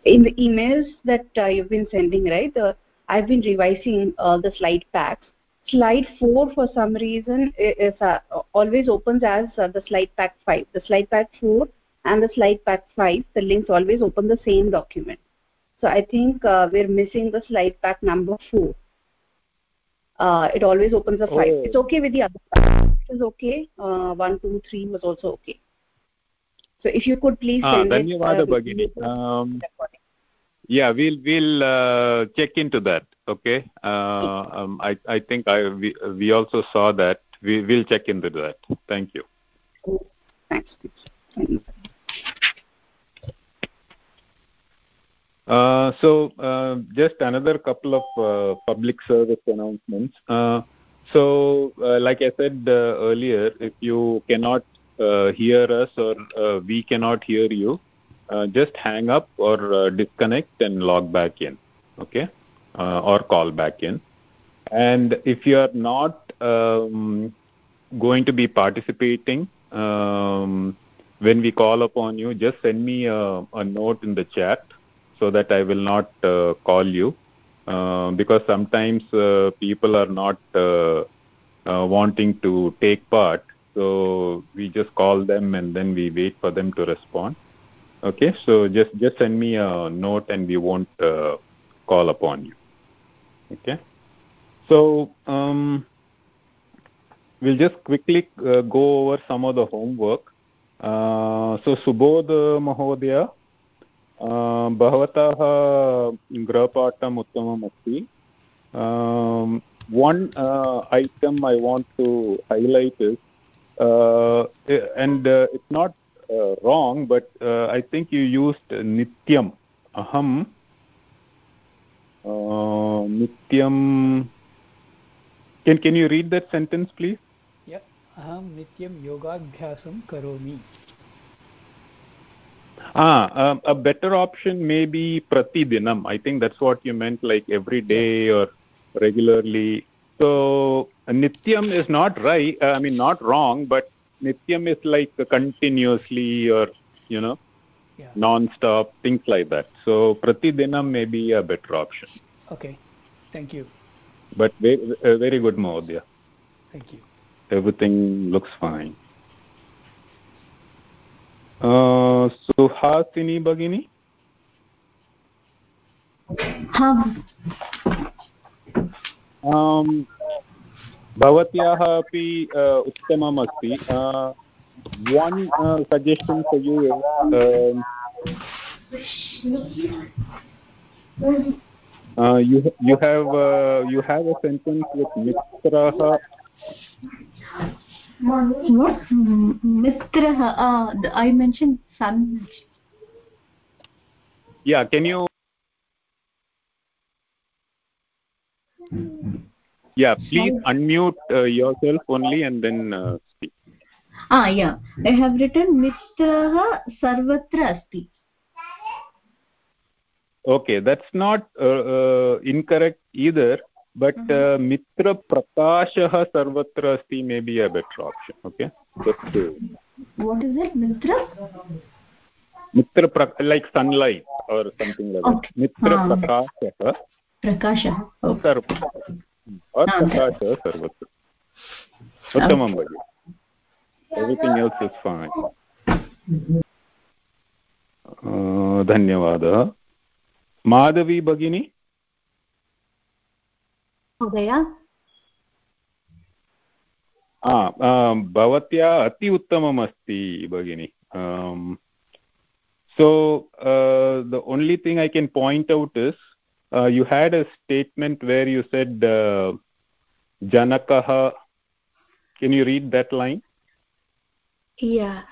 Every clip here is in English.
In the emails that you've been sending, right? I've been revising the slide packs. Slide 4, for some reason, is always opens as the slide pack 5. The slide pack 4 and the slide pack 5, the links always open the same document. So I think we're missing the slide pack number 4. It always opens a 5. Oh. It's okay with the other pack. It is okay. 1, 2, 3 was also okay. So if you could please send it. Bhagini. Yeah, we'll check into that. Okay. I think we also saw that. We'll check into that. Thank you. Thanks. So just another couple of public service announcements. Like I said earlier, if you cannot hear us or we cannot hear you, just hang up or disconnect and log back in, okay, or call back in. And if you are not going to be participating when we call upon you, just send me a note in the chat so that I will not call you, because sometimes people are not wanting to take part. So we just call them and then we wait for them to respond. Okay, so just send me a note and we won't call upon you. Okay, so we'll just quickly go over some of the homework. So Subodh Mahodaya, bhavatah grahapattam uttamam asti. One item I want to highlight is, and it's not wrong, but I think you used nityam. Aham nityam. Can you read that sentence, please? Yeah. Aham nityam yogaabhyasam karomi. A better option may be pratidinam. I think that's what you meant, like every day or regularly. So nityam is not right. I mean, not wrong, but nityam is like continuously or, non-stop, things like that. So pratidinam may be a better option. Okay, thank you. But very good, Mahodaya. Thank you. Everything looks fine. Suhasini Bhagini? भवत्याः अपि उत्तमम् अस्ति. One suggestion for you is you have a sentence with mitraha. What? Mitraha? I mentioned son. Yeah, can you? Yeah, please unmute yourself only and then speak. Yeah. I have written mitraha sarvatra asti. Okay, that's not incorrect either, but mitra prakashah sarvatra asti may be a better option. Okay. What is it? Mitra? Mitra like sunlight or something like that. Mitra prakashah. Prakashah. Or prakashah sarvatra. Uttamam bhagi. Everything else is fine. Dhanyavadah. Madhavi Bhagini? Mahodaya? Bhavatya ati uttamam asti Bhagini. So the only thing I can point out is you had a statement where you said Janakaha. Can you read that line? Yeah.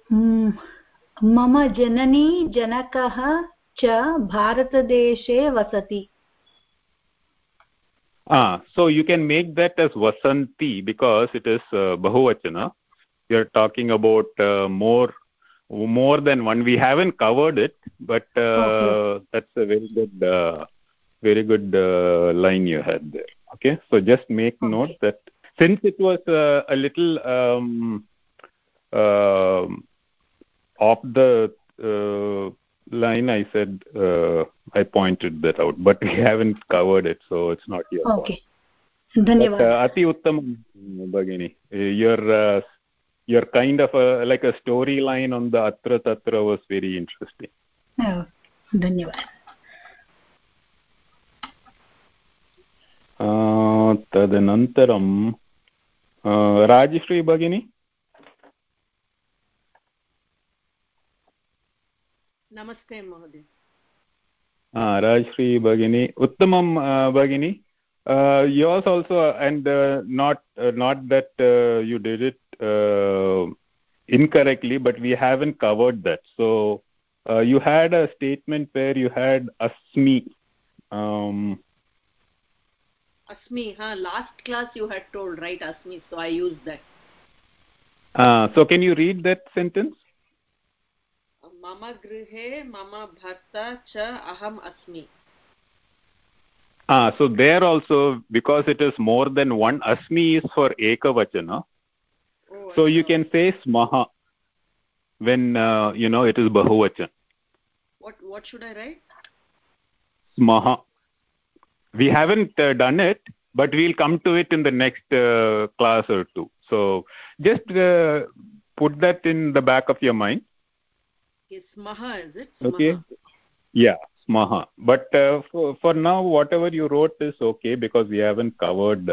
Mama janani janakaha cha bharatadeshe vasati. So you can make that as vasanti because it is bahuvachana. We are talking about more than one. We haven't covered it, but that's a very good line you had there. Okay, so just make note that since it was a little off the line I said, I pointed that out, but we haven't covered it, so it's not your fault. Okay. Dhanyawad. Ati Uttamam, Bhagini. Your kind of like a storyline on the Atra Tatra was very interesting. Oh, Dhanyawad. Tadanantaram, Rajeshri Bhagini. Namaste, Mahoday. Rajeshri Bhagini. Uttamam Bhagini. Yours also, and not that you did it incorrectly, but we haven't covered that. So you had a statement where you had asmi. Asmi, last class you had told, right, Asmi, so I used that. So can you read that sentence? Mama grihe, mama bharta cha aham asmi. So there also, because it is more than one, asmi is for ekavachana. Oh, so you can say smaha when it is bahuvachan. What should I write? Smaha. We haven't done it, but we'll come to it in the next class or two. So just put that in the back of your mind. Okay, smaha, is it? Smaha. Okay. Yeah, smaha. But for now, whatever you wrote is okay, because we haven't covered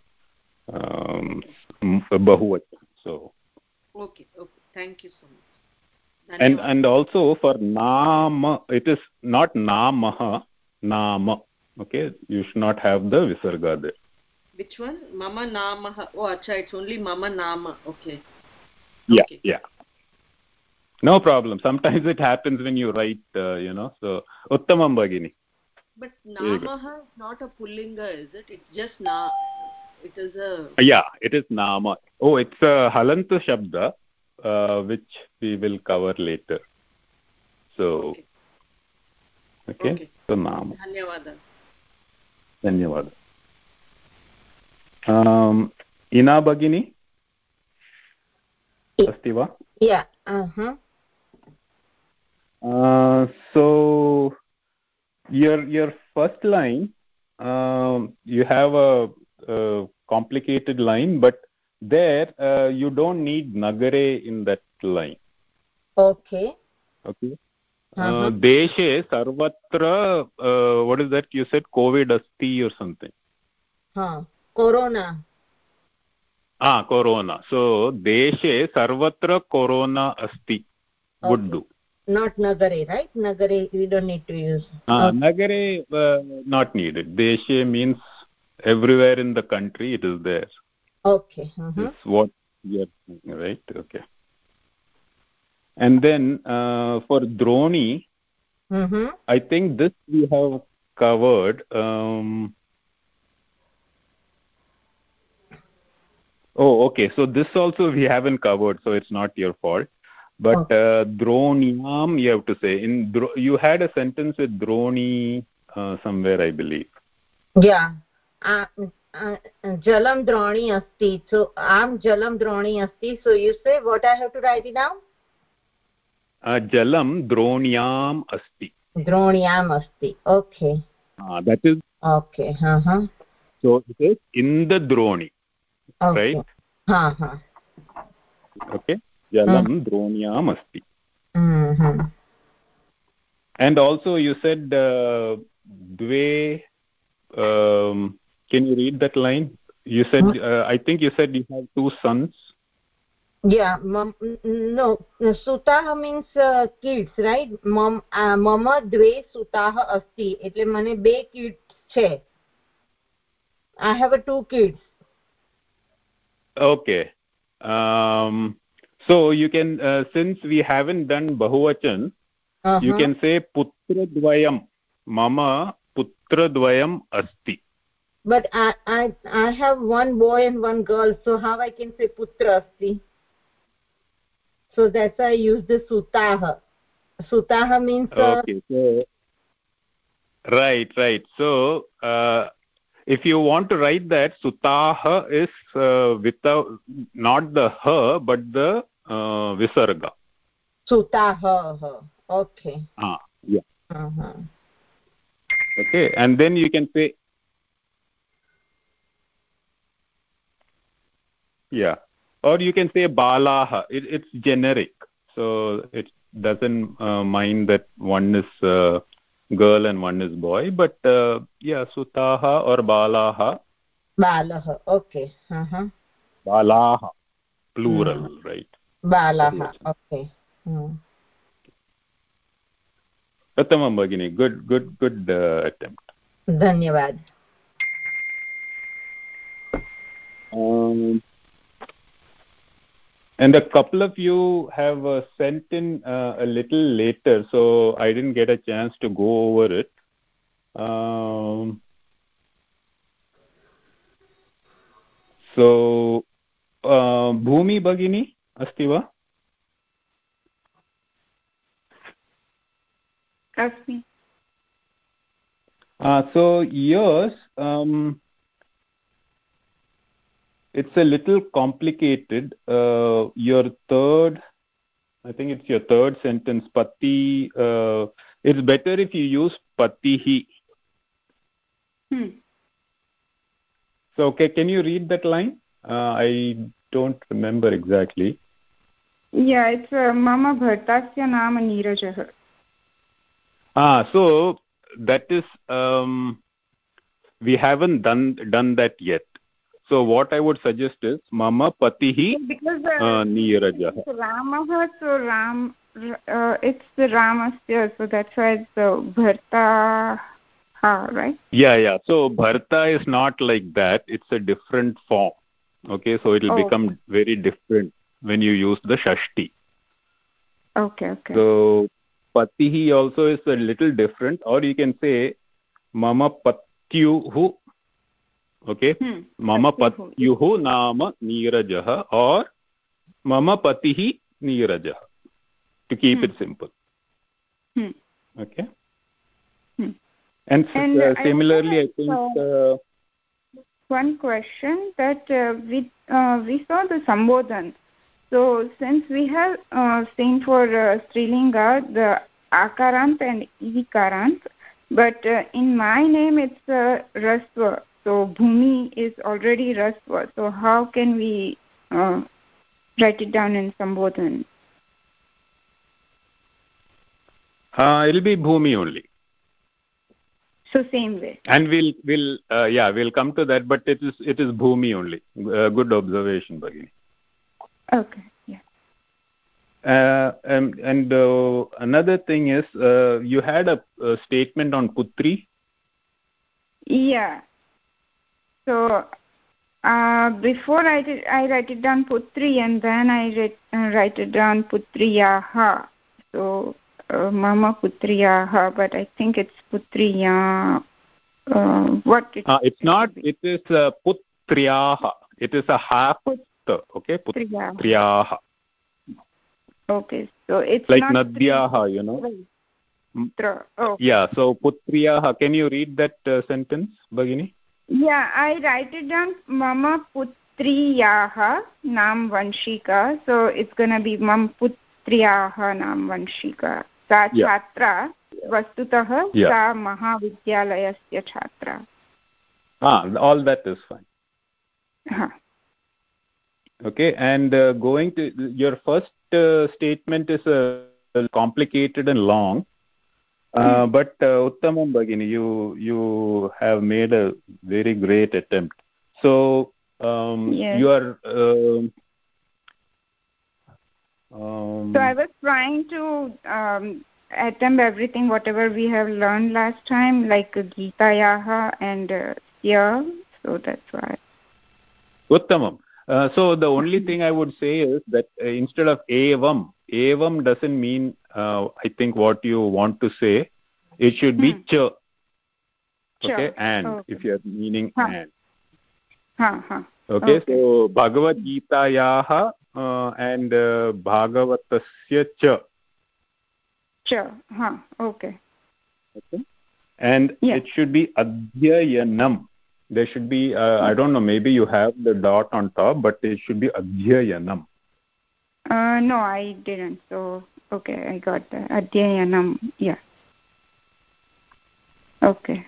bahuvachan. So. Okay. Thank you so much. And also for nama, it is not namaha, nama. Okay, you should not have the visarga there. Which one? Mama namaha. Oh, acha, it's only mama nama. Okay. Yeah. No problem. Sometimes it happens when you write, So, Uttamam Bhagini. But namaha is not a pullinga, is it? It's just na. It is a. Yeah, it is nama. Oh, it's a halanta shabda, which we will cover later. So, okay. So nama. Dhanyawad. Ina Bhagini? Asti va? Yeah. So your first line, you have a complicated line, but there you don't need nagare in that line. Okay. Deshe sarvatra, what is that you said? COVID asti or something. Corona. Corona. So deshe sarvatra corona asti. Would do. Not nagare, right? Nagare we don't need to use. Nagare not needed. Deshe means everywhere in the country it is there. Okay. It's what you are saying, right? Okay. And then for Droni, I think this we have covered. Okay. So this also we haven't covered, so it's not your fault. But Dronyam, you have to say. You had a sentence with Droni somewhere, I believe. Yeah. Jalam Droni asti. So am Jalam Droni asti. So you say what I have to write it down? Jalam Dronyam asti. Dronyam asti. Okay. That is. Okay. So it is in the Droni. Okay. Right? Okay. Jalam Dronyam asti. And also you said dve. Can you read that line? You said I think you said you have two sons. Yeah. No. Sutaha means kids, right? Mama dve sutaha asti. Etle mane be kids che. I have two kids. Okay. So you can, since we haven't done bahuvachan, you can say putra dvayam. Mama putra dvayam asti. But I have one boy and one girl, so how I can say putra asti? So that's why I use the sutaha. Sutaha means. Okay. So right. So if you want to write that, sutaha is without not the ha but the visarga. Sutaha. Okay. Yeah. Uh-huh. Okay, and then you can say, yeah, or you can say balaha. It's generic, so it doesn't mind that one is girl and one is boy. But yeah, sutaha or balaha. Balah. Okay. Uh-huh. Balaha, plural, right? Balah. Okay. Uttamam Bhagini, good attempt. Dhanyavad. And a couple of you have sent in a little later, so I didn't get a chance to go over it. So, Bhumi Bhagini, अस्ति वा? अस्मि. So yours, it's a little complicated. Your third, I think it's your third sentence, pati. It's better if you use patihi. So, okay, can you read that line? I don't remember exactly. Yeah, it's mama bhartasya nama Neerajah. So that is we haven't done that yet. So what I would suggest is mama patihi Neerajah. Ramah, so Ram, it's the Ramasya, so that's why it's bharta, right? Yeah. So bharta is not like that. It's a different form. Okay, so it will become very different when you use the shashti. Okay. So patihi also is a little different, or you can say mama patyuhu. Okay, mama patyuhu nama Neerajah, or mama patihi Neerajah, to keep it simple. Okay. And similarly, I think one question that we saw the Sambodhan. So since we have seen for Strilinga the Akarant and Ikarant, but in my name it's Rasva. So Bhumi is already Rasva. So how can we write it down in Sambodhan? It'll be Bhumi only. So same way. And we'll come to that, but it is Bhumi only. Good observation, Bhagini. Okay. Yeah. And another thing is, you had a statement on Putri. Yeah. So before I write it down Putri, and then I write it down Putriyaha. So Mama Putriyaha, but I think it's Putriya. What it's not. It is Putriyaha. It is a half. Okay, Putriyaha. Okay, so it's like not Nadyaha, you know. Yeah, so Putriyaha. Can you read that sentence, Bhagini? Yeah, I write it down. Mama Putriyaha Nam Vanshika. So it's gonna be Mam Putriyaha Nam Vanshika. Sa Chhatra Vastutah Sa Mahavidyalayasya Chhatra. All that is fine. Okay, and going to your first statement is complicated and long, but Uttamam Bhagini, you have made a very great attempt. So you are. So I was trying to attempt everything whatever we have learned last time, like Gitayaha and Sya. So that's why. Uttamam. So the only thing I would say is that instead of evam doesn't mean I think what you want to say. It should be cha. Okay, and if you are meaning and. Okay, so Bhagavad Gitayaha and Bhagavatasya cha. Okay. And it should be Adhyayanam. There should be, I don't know, maybe you have the dot on top, but it should be Adhyayanam. No, I didn't. So, okay, I got that. Adhyayanam, yeah. Okay.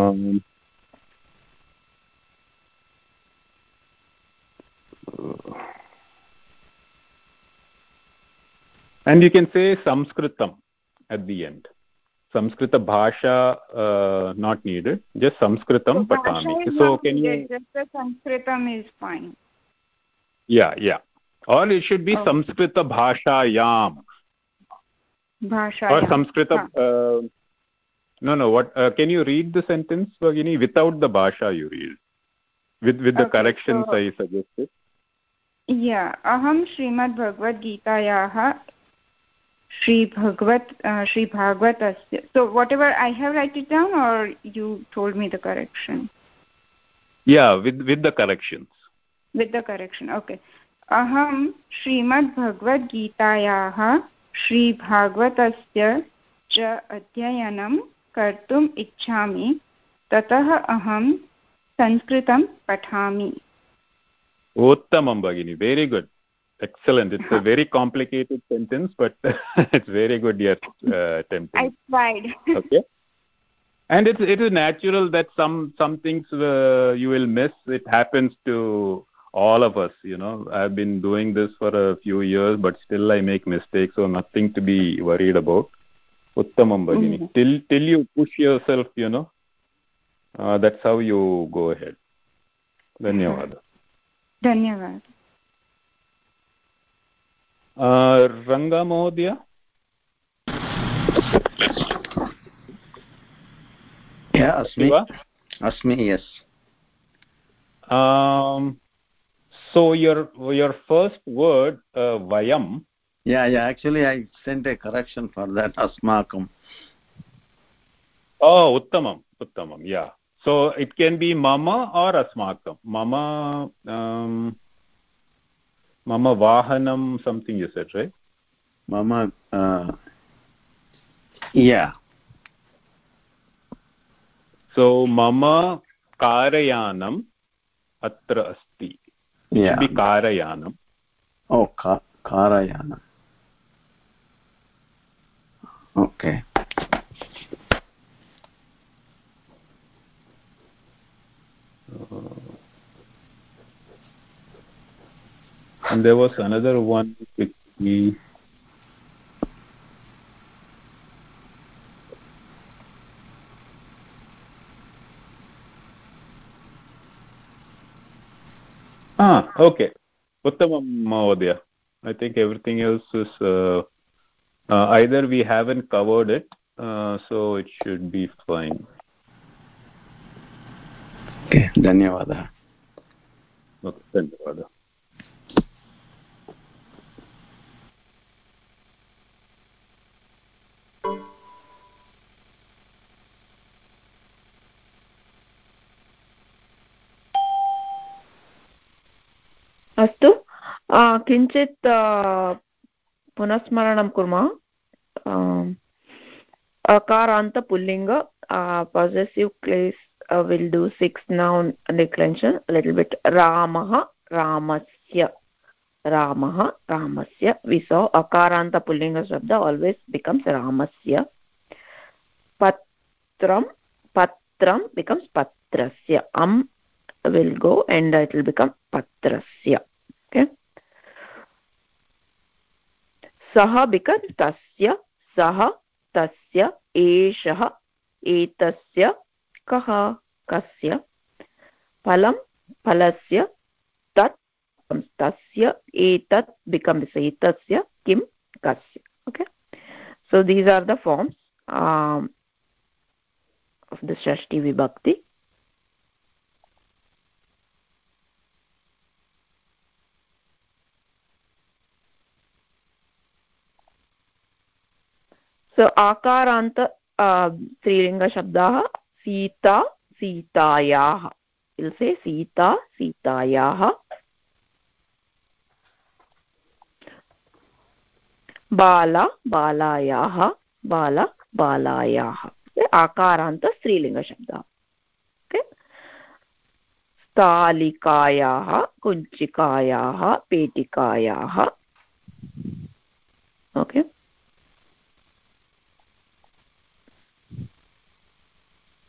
And you can say Sanskritam at the end. Samskrita bhasha not needed, just Sanskritam patami. So can you? Just the Sanskritam is fine. Yeah. Or it should be Samskrita bhashayam. Bhashayam. Or Samskrita. No. What? Can you read the sentence, Bhagini? Without the bhasha, you read. With the corrections I suggested. Yeah. Aham Srimad Bhagavad Gitayaha Shri Bhagavatasya. So whatever I have write it down, or you told me the correction? Yeah, with the corrections. With the correction, okay. Aham Srimad Bhagavad Gitayaha Shri Bhagavatasya cha adhyayanam kartum ichchami tatah aham Sanskritam pathami. Uttamam Bhagini, very good. Excellent. It's a very complicated sentence, but it's very good you're attempting. I tried. Okay. And it is natural that some things you will miss. It happens to all of us, I've been doing this for a few years, but still I make mistakes, so nothing to be worried about. Uttamam Bhagini. Till you push yourself, that's how you go ahead. Dhanyawad. Dhanyawad. Ranga Mahodaya? Yeah, Asmi, yes. So your first word, Vayam. Yeah, actually I sent a correction for that, Asmakam. Oh, Uttamam, yeah. So it can be Mama or Asmakam. Mama Vahanam, something you said, right? Mama, yeah. So Mama Karayanam Atra Asti. It should be Karayanam. Oh, Karayanam. Okay. And there was another one which we okay. Uttamam Mahodaya. I think everything else is either we haven't covered it, so it should be fine. Okay, Dhanyawada. Okay, Dhanyawada. अस्तु किञ्चित् पुनस्मरणं कुर्मः अकारान्त पुल्लिङ्ग possessive case will do 6 noun declension a little bit ramah ramasya we saw akaranta pullinga shabda always becomes ramasya patram becomes patrasya will go and it will become patrasya. Okay, saha becomes tasya tasya eshah etasya kaha kasya phalam phalasya tat tasya etat becomes etasya kim kasya. Okay, so these are the forms of the shashti vibhakti. So akaranta strilinga shabdah sita sitayah. We'll say sita sitayah, bala balayah, bala balayah. Akaranta strilinga shabdah. Okay, stalikayah kunchikayah petikayah. Okay,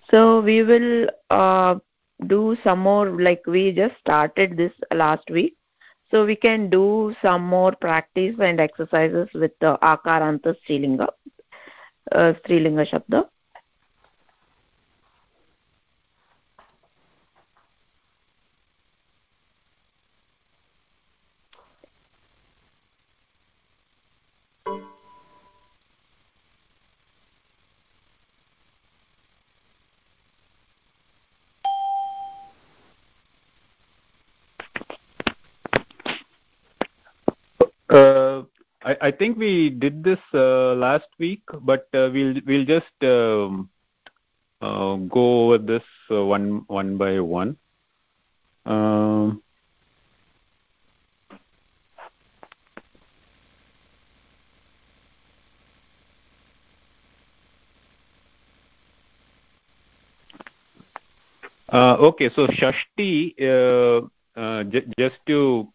So we will do some more, like we just started this last week. So we can do some more practice and exercises with the Akaranta Strilinga, Strilinga Shabda. I think we did this last week, but we'll just go over this one by one. Okay, so Shashti, just to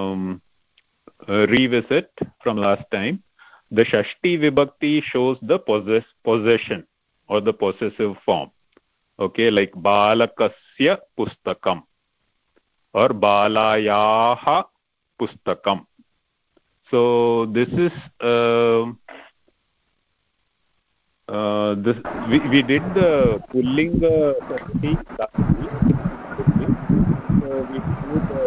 revisit from last time, the Shashti Vibhakti shows the possession or the possessive form. Okay, like Balakasya Pustakam or Balayaha Pustakam. So this is this we did the Pullinga Shashti last week. So we do the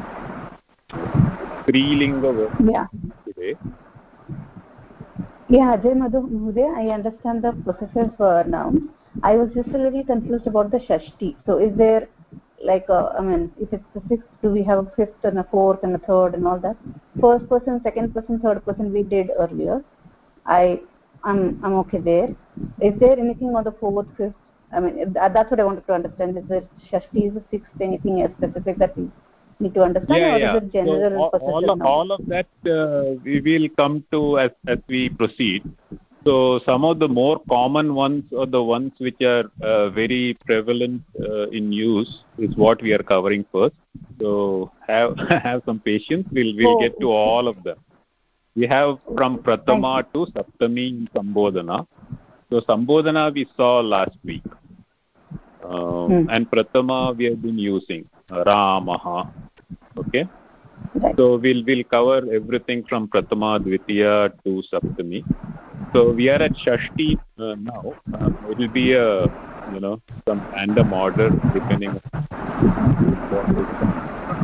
Strilinga Yeah. today. Yeah, Ajay Mahoday, I understand the possessive noun. I was just a little confused about the Shashti. So is there like I mean, if it's the sixth, do we have a fifth and a fourth and a third and all that? First person, second person, third person we did earlier. I'm okay there. Is there anything on the fourth, fifth? I mean, that's what I wanted to understand. Is there Shashti is the sixth? Anything else specific that we need to understand, or is it general So possessive noun? all of that we will come to as we proceed. So some of the more common ones or the ones which are very prevalent in use is what we are covering first. So have some patience. We'll get to all of them. We have from Pratama to Saptami in Sambodhana. So Sambodhana we saw last week. And Pratama we have been using Ramaha. Okay, so we'll cover everything from Pratama, Dvitiya to Saptami. So we are at Shashti now. It will be some random order depending on what is done.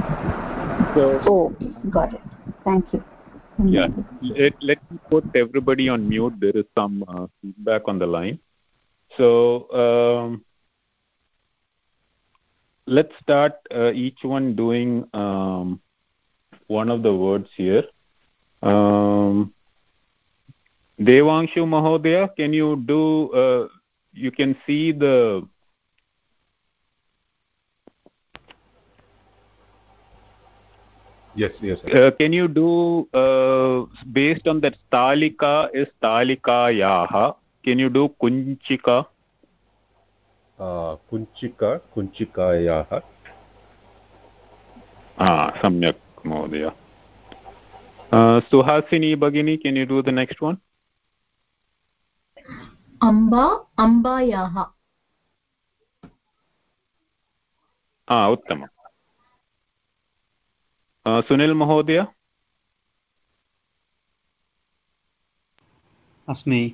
So got it. Thank you. Yeah, let me put everybody on mute. There is some feedback on the line. So let's start each one doing one of the words here. Devanshu Mahodaya, can you do, you can see the, yes. Can you do, based on that Stalika is Stalikayaha, can you do Kunchika? Kunchikayaha. Samyak Mahodaya. Suhasini Bhagini, can you do the next one? Ambayaha. Uttama. Sunil Mahodaya. Asmi.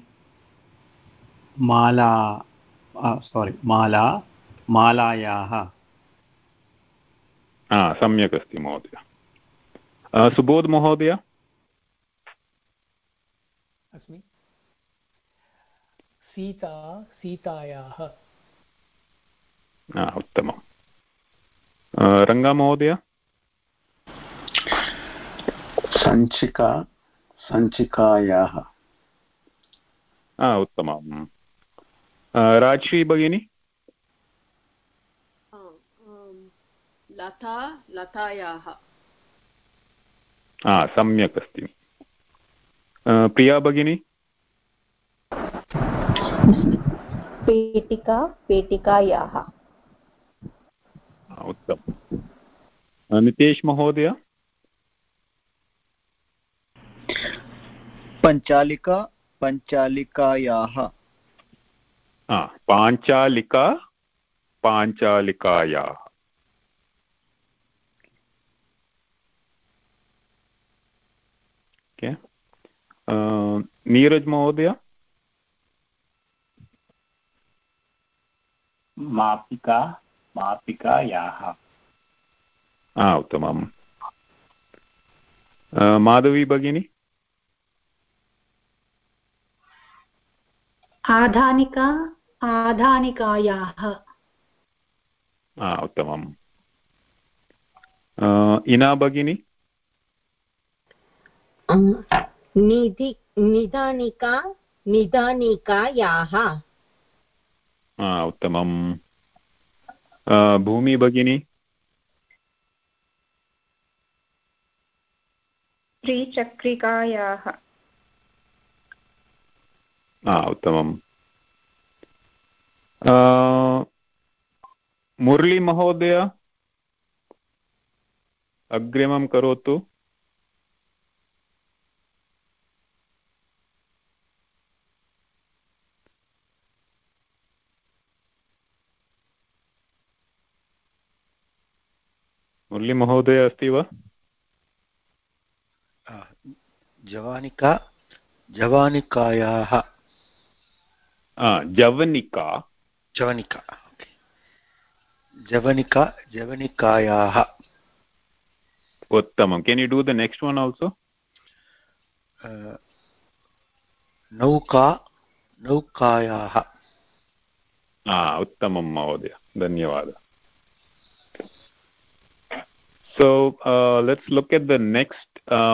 Malayaha. Samyak asti Mahodaya. Subodh Mahodaya. Asmi. Sitayaha. Uttamam. Ranga Mahodaya. Sanchikayaha. Uttamam. Rajshri Bhagini. Latayaha. Samyak asti. Priya Bhagini. Petikayaha. Uttam. Nitesh Mahodaya. Panchalikayaha. पाञ्चालिका पाञ्चालिकायाः okay Neeraj महोदय मापिका मापिकायाः उत्तमम् माधवी भगिनी आधानिका आधानिकायाः उत्तमम् इना भगिनी निधानिका निधानिकायाः उत्तमम् भूमि भगिनी त्रिचक्रिकायाः उत्तमम् मुरली महोदय अग्रिमं करोतु मुरली महोदय अस्ति वा जवानिका जवानिकायाः जवनिका जवनिका जवनिका जवनिकायाः उत्तमं can you do the next one also नौका नौकायाः उत्तमं महोदय धन्यवादः so let's look at the next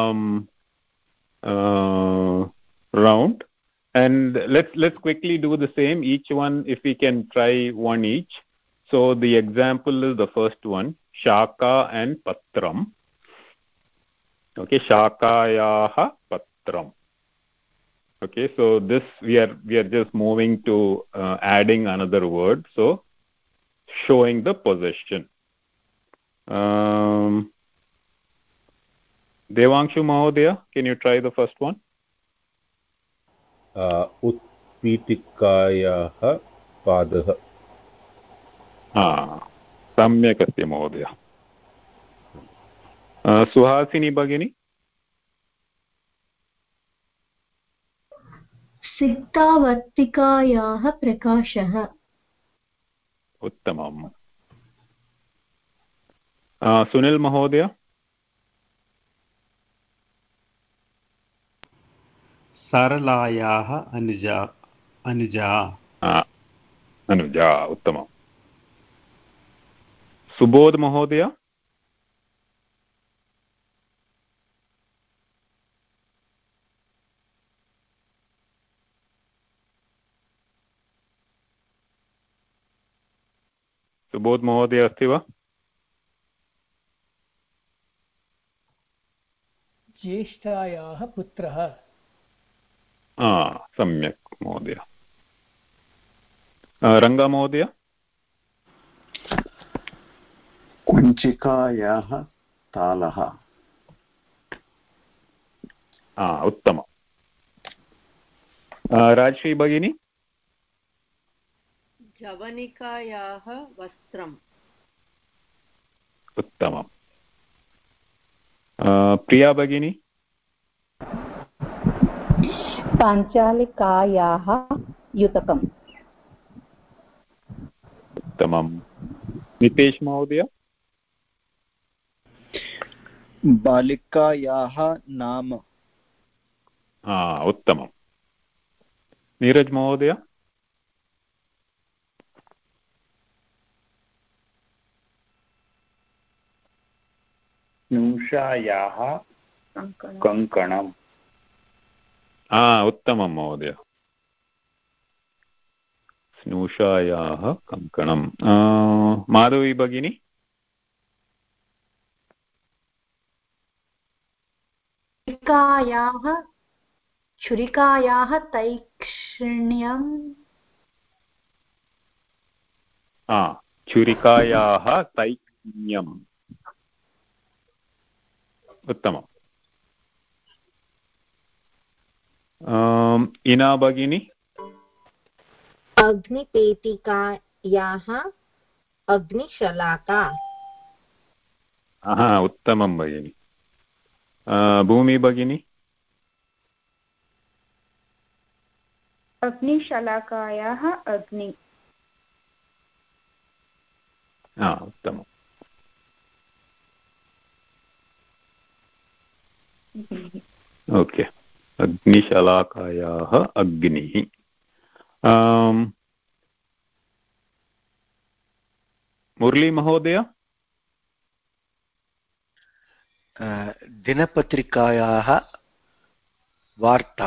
round and let's quickly do the same each one if we can try one each. So the example is the first one, shaka and patram. Okay, shakayaha patram. Okay, so this we are just moving to adding another word, so showing the possession. Devanshu Mahodaya, can you try the first one? उत्पीठिकायाः पादः सम्यक् अस्ति महोदय सुहासिनी भगिनी सिक्तावर्तिकायाः प्रकाशः उत्तमम् सुनील महोदय सरलायाः अनुजा अनुजा अनुजा उत्तमम् सुबोध महोदय सुबोध महोदय अस्ति वा ज्येष्ठायाः पुत्रः सम्यक् महोदय रङ्गा महोदय कुञ्चिकायाः तालः उत्तमम् राजश्री भगिनी जवनिकायाः वस्त्रम् उत्तमम् प्रिया भगिनी पाञ्चालिकायाः युतकम् उत्तमम् नितेश महोदय बालिकायाः नाम उत्तमम् नीरज महोदय स्नूषायाः कङ्कणम् उत्तमं महोदय स्नूषायाः कङ्कणं माधवी भगिनी छुरिकायाः तैक्ष्ण्यम् छुरिकायाः तैक्ष्ण्यम् उत्तमम् इना भगिनी अग्निपेटिकायाः अग्निशलाका। उत्तमं भगिनि। भूमि भगिनी? अग्निशलाकायाः अग्नि। उत्तमम्। ओके, अग्निशलाकायाः अग्निः। मुरली महोदय? दिनपत्रिकायाः वार्ता।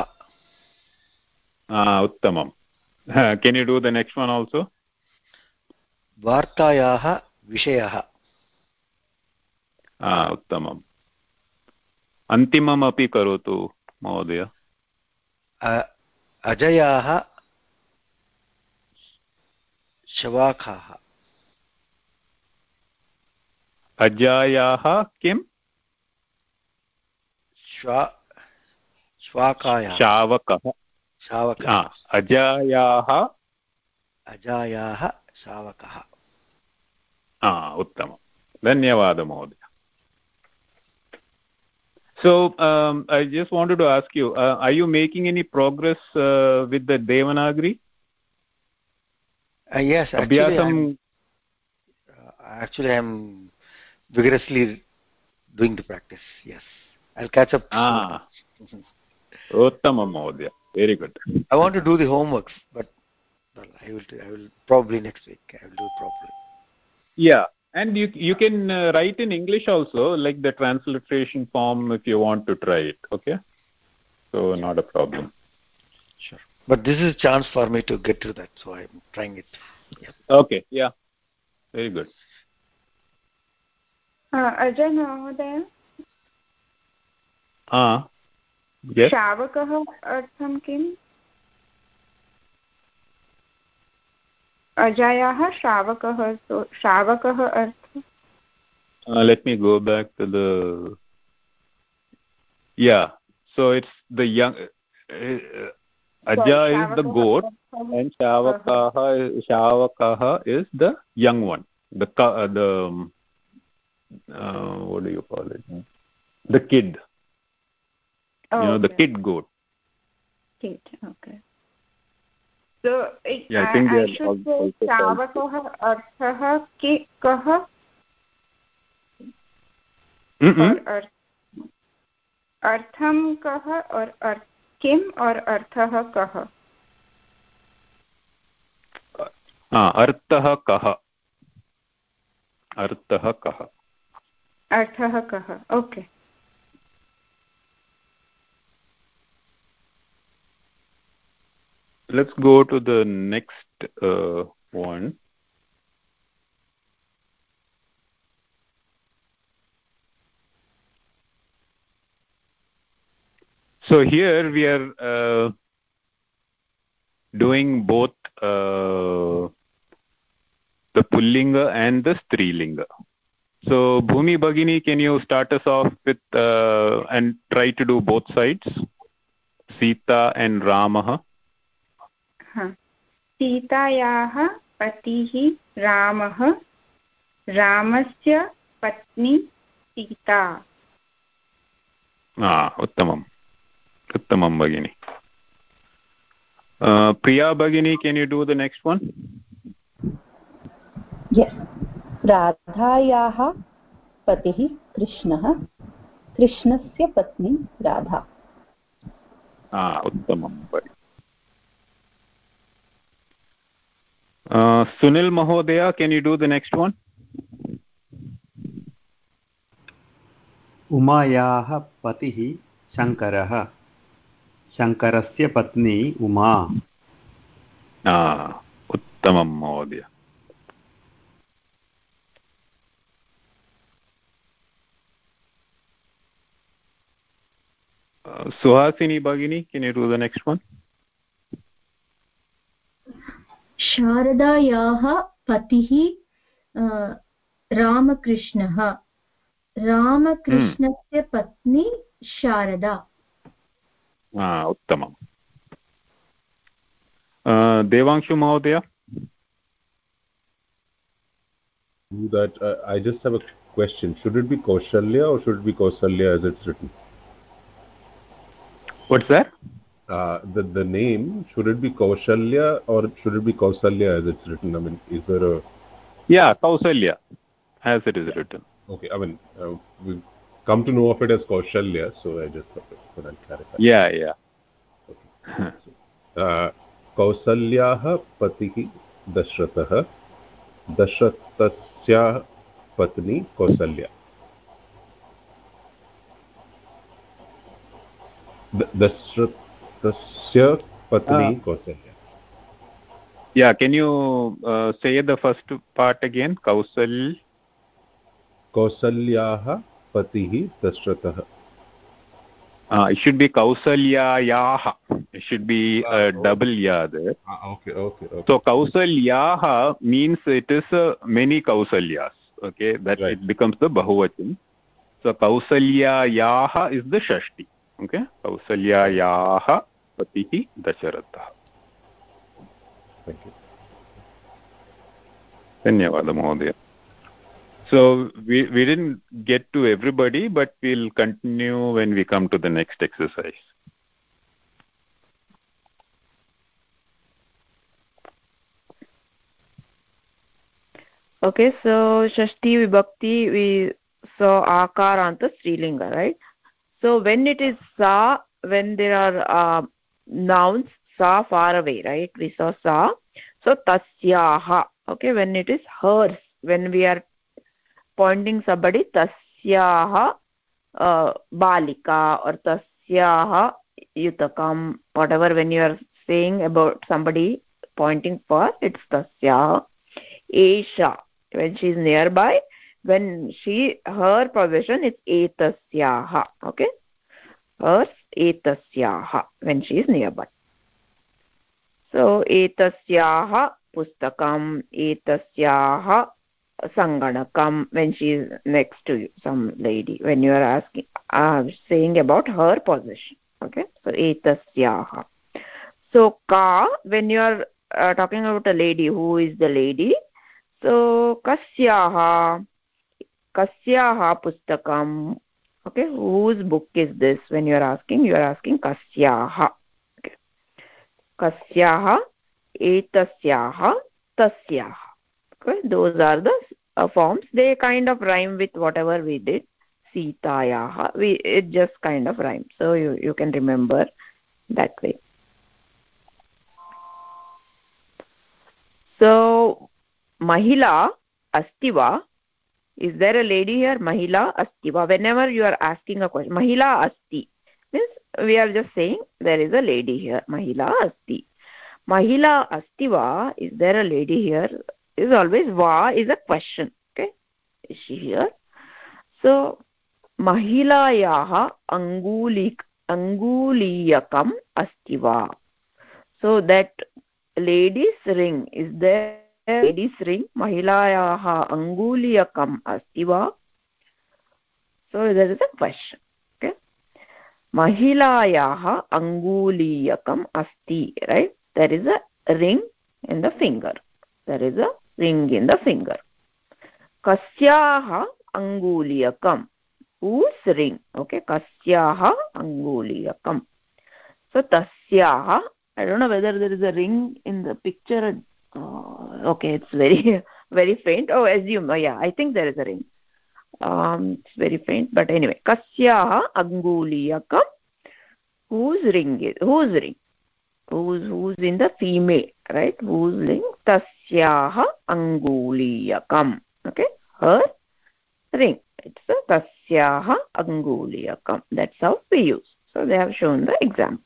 उत्तमम्। Can you do the next one also? वार्तायाः विषयः। उत्तमम्। अन्तिमम् अपि करोतु महोदय। अजयाः शवाकाः। अजायाः किम्? श्वाकायाः। शावकः। अजायाः शावकः। उत्तमं, धन्यवादः महोदय। So I just wanted to ask you, are you making any progress with the Devanagari? Yes, actually I'm vigorously doing the practice. Yes, I'll catch up. Uttamam Mahodaya, very good. I want to do the homeworks, but well, I will probably next week. I will do it properly. Yeah, and you can write in English also, like the transliteration form, if you want to try it. Okay, so not a problem. Sure, but this is a chance for me to get to that, so I'm trying it. Yeah. Okay, yeah, very good. Ajay Mahodaya. Yes. शावकः अर्थं किम्? अजायाः शावकः, so शावकः earth. Let me go back to the. Yeah, so it's the young. Aja is the goat, and Shavakaha is the young one. The what do you call it? The kid. The kid goat. Kid, okay. So I should say Shavakaha arthah kah? Artham kah or kim or arthah kah? Arthah kah. Arthah kah. Arthah kah. Okay. Let's go to the next one. So here we are doing both the Pullinga and the Strilinga. So Bhumi Bhagini, can you start us off with and try to do both sides? Sita and Ramah. सीतायाः पतिः रामः, रामस्य पत्नी सीता. उत्तमम्, उत्तमं भगिनी. Priya Bhagini, can you do the next one? Yes. राधायाः पतिः कृष्णः, कृष्णस्य पत्नी राधा. उत्तमं भगिनी. Sunil Mahodaya, can you do the next one? उमायाः पतिः शङ्करः, शङ्करस्य पत्नी उमा. उत्तमं महोदय. Suhasini Bhagini, can you do the next one? शारदायाः पतिः रामकृष्णः, रामकृष्णस्य पत्नी शारदा. उत्तमम्. Devanshu Mahodaya. That I just have a question. Should it be Kaushalya or should it be Kausalya as it's written? What's that? The name, should it be Kaushalya or should it be Kausalya as it's written? I mean, is there a... Yeah, Kausalya, as it is written. Okay, I mean, we've come to know of it as Kaushalya, so I just thought I'll clarify. Yeah, yeah. Okay. So, Kausalyaah patihi Dashratah, Dashratasya patni Kausalya. Dashratasya patni Kausalya. Yeah, can you say the first part again? Kausalyaah patihi Dashratah. It should be Kausalyayaah. It should be a double ya there. Okay. So Kausalyaah means it is many Kausalyas. Okay, that right. It becomes the Bahuvachan. So Kausalyayaah is the Shashti. Okay, Kausalyayaah patihi Dasharatha. Thank you. Dhanyavada Mahodaya. So we didn't get to everybody, but we'll continue when we come to the next exercise. Okay, so Shashti Vibhakti, we saw Akaranta Strilinga, right? So when it is Sa, when there are nouns, Sa far away, right? We saw Sa. So Tasyaha, okay, when it is hers, when we are pointing somebody, Tasyaha Balika or Tasyaha Yutakam, whatever, when you are saying about somebody pointing for, it's Tasyaha. Esha, when she is nearby, when her possession is Etasyaha, okay? Hers Etasyaha, when she is nearby. So Etasyaha Pustakam, Etasyaha Sanganakam, when she is next to you, some lady, when you are asking, saying about her possession, okay? So Etasyaha. So Ka, when you are talking about a lady, who is the lady? So Kasyaha Pustakam, okay? Whose book is this? When you are asking Kasyaha. Okay. Kasyaha, Etasyaha, Tasyaha. Okay, those are the forms. They kind of rhyme with whatever we did. Sitayaha. It just kind of rhymes. So you can remember that way. So Mahila Astiva. Is there a lady here? Mahila Astiva. Whenever you are asking a question, Mahila Asti means we are just saying there is a lady here. Mahila Asti. Mahila Astiva. Is there a lady here? Is always Va is a question. Okay, is she here? So Mahilayaha Anguliyakam Astiva. So that lady's ring, is there a lady's ring? Mahilayaha Anguliyakam Astiva. So there is a question. Okay, Mahilayaha Anguliyakam Asti, right? There is a ring in the finger. There is a ring in the finger. Kasyaha Anguliyakam. Whose ring? Okay, Kasyaha Anguliyakam. So Tasyaha, I don't know whether there is a ring in the picture. Okay, it's very very faint. Oh, assume. Oh, yeah, I think there is a ring. It's very faint, but anyway, Kasyaha Anguliyakam. Whose ring is? Whose ring? Who's in the female, right? Whose ring? Tasyaha Anguliyakam. Okay, her ring. It's a Tasyaha Anguliyakam. That's how we use. So they have shown the example.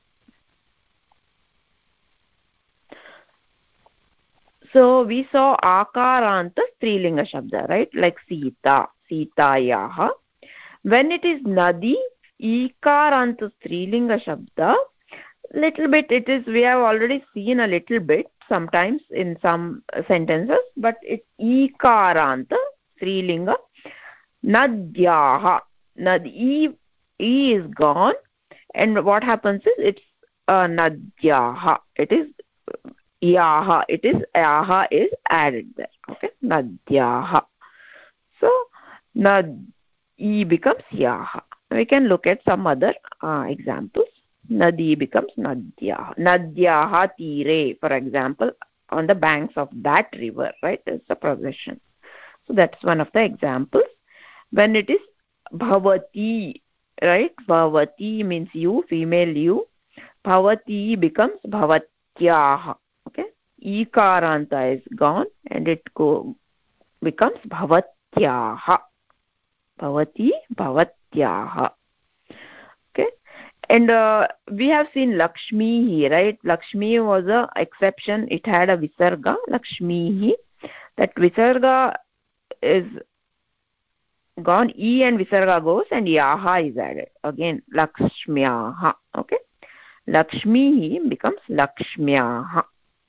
So we saw Akaranta Strilinga Shabda, right? Like Sita, Sitayaha. When it is Nadi, Ikaranta Strilinga Shabda, little bit it is, we have already seen a little bit sometimes in some sentences, but it's Ikaranta Strilinga. Nadyaha. E is gone, and what happens is it's Nadyaha. It is yaha, it is yaha is added there. Okay, nadyaha. So nad e becomes yaha. We can look at some other examples. Nadi becomes nadyaha. Nadyaha tire, for example, on the banks of that river, right? It's a progression. So that's one of the examples. When it is bhavati, right? Bhavati means you, female you. Bhavati becomes bhavatyaha. Okay, ikaranta is gone and it becomes bhavatyaha. Bhavati, bhavatyaha. Okay, and we have seen Lakshmi, right? Lakshmi was a exception. It had a visarga, Lakshmi. That visarga is gone, e and visarga goes, and yaha is added. Again, Lakshmyaha. Okay, Lakshmi becomes Lakshmyaha.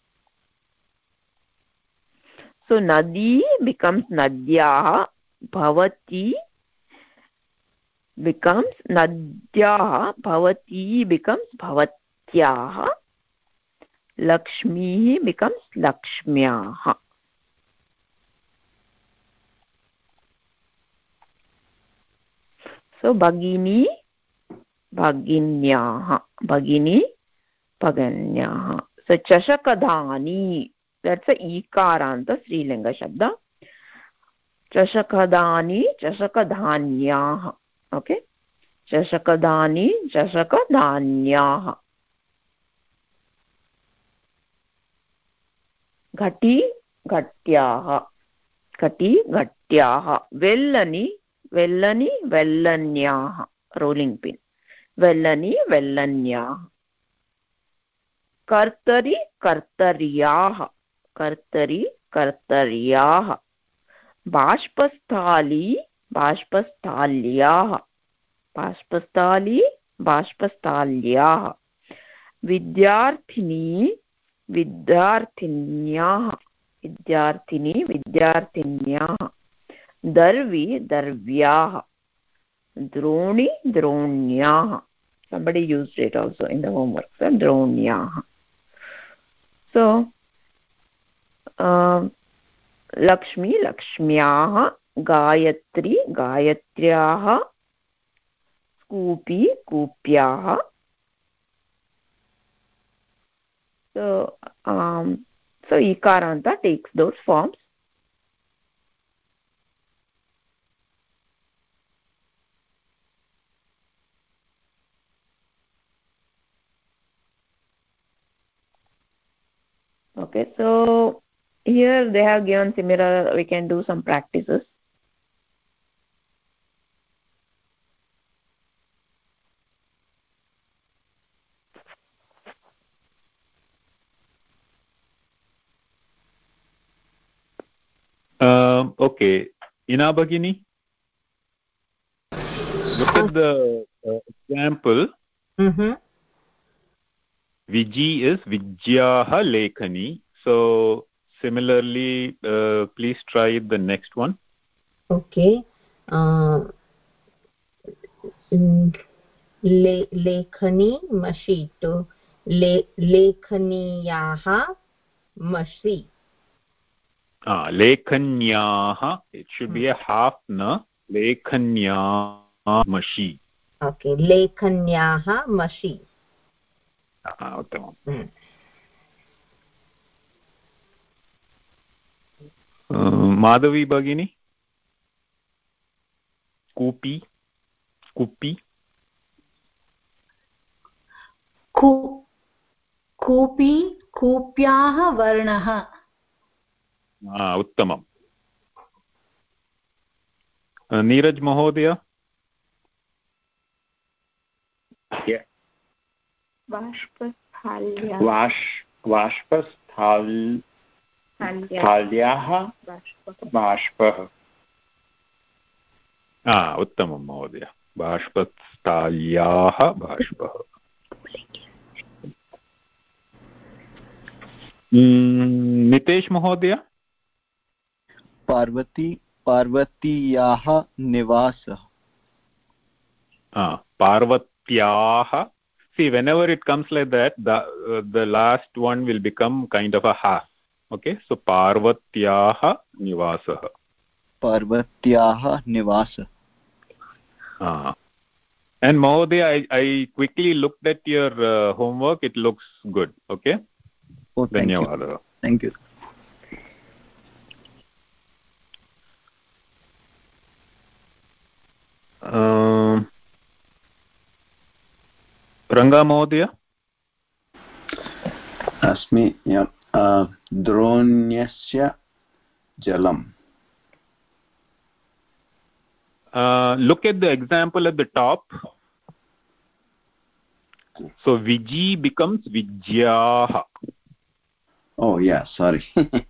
So nadi becomes nadyaha, bhavati becomes nadyaha, bhavati becomes bhavatyaha, Lakshmi becomes Lakshmyaha. So bhagini, bhaginyaha, bhagini, bhaganyaha. So chashakadhani, that's a ikaranta Srilinga shabda. Chashakadhani, chashakadhanyaha. Okay, chashakadhani, chashakadhanyaha. Ghati, ghatyaha. Ghati, ghatyaha. Vellani, vellani, vellanyaha. Rolling pin. Vellani, vellanyaha. Kartari, kartaryaha. Kartari, kartaryaha. Bashpasthali, bashpasthalyaha. Bashpasthali, bashpasthalyaha. Vidyarthini, vidyarthinyaha. Vidyarthini, vidyarthinyaha. Darvi, darvyaha. Droni, dronyaha. Somebody used it also in the homework. So dronyaha. So Lakshmi, Lakshmyaha. Gayatri, Gayatryaha. Kupi, Kupyaha. So ikaranta takes those forms. Okay, so here they have given similar, we can do some practices. Okay, Ina Bhagini, look at the example. Viji is Vijyaha Lekhani. So similarly, please try the next one. Okay. Lekhani mashi. To lekhaniyaha mashi. Lekhanyaha. It should be a half na. Lekhanyaha mashi. Okay. Lekhanyaha mashi. Uttamam. Madhavi Bhagini. Kupi. Kupi. कूपी कूप्याः वर्णः. उत्तमम्. नीरज महोदय. बाष्पस्थाल्याः बाष्पः. उत्तमं महोदय. बाष्पस्थाल्याः बाष्पः. नितेश महोदय. पार्वतीयाः निवासः. पार्वत्याः See, whenever it comes like that, the last one will become kind of a half. Okay, so Parvatyaha Nivasah. Parvatyaha Nivasah. And Mahodaya, I quickly looked at your homework. It looks good. Okay. Oh, thank you. Thank you. Ranga Mahodaya. Asmi, yeah. Dronyasya Jalam. Look at the example at the top. So Viji becomes Vijyaha. Oh yeah, sorry.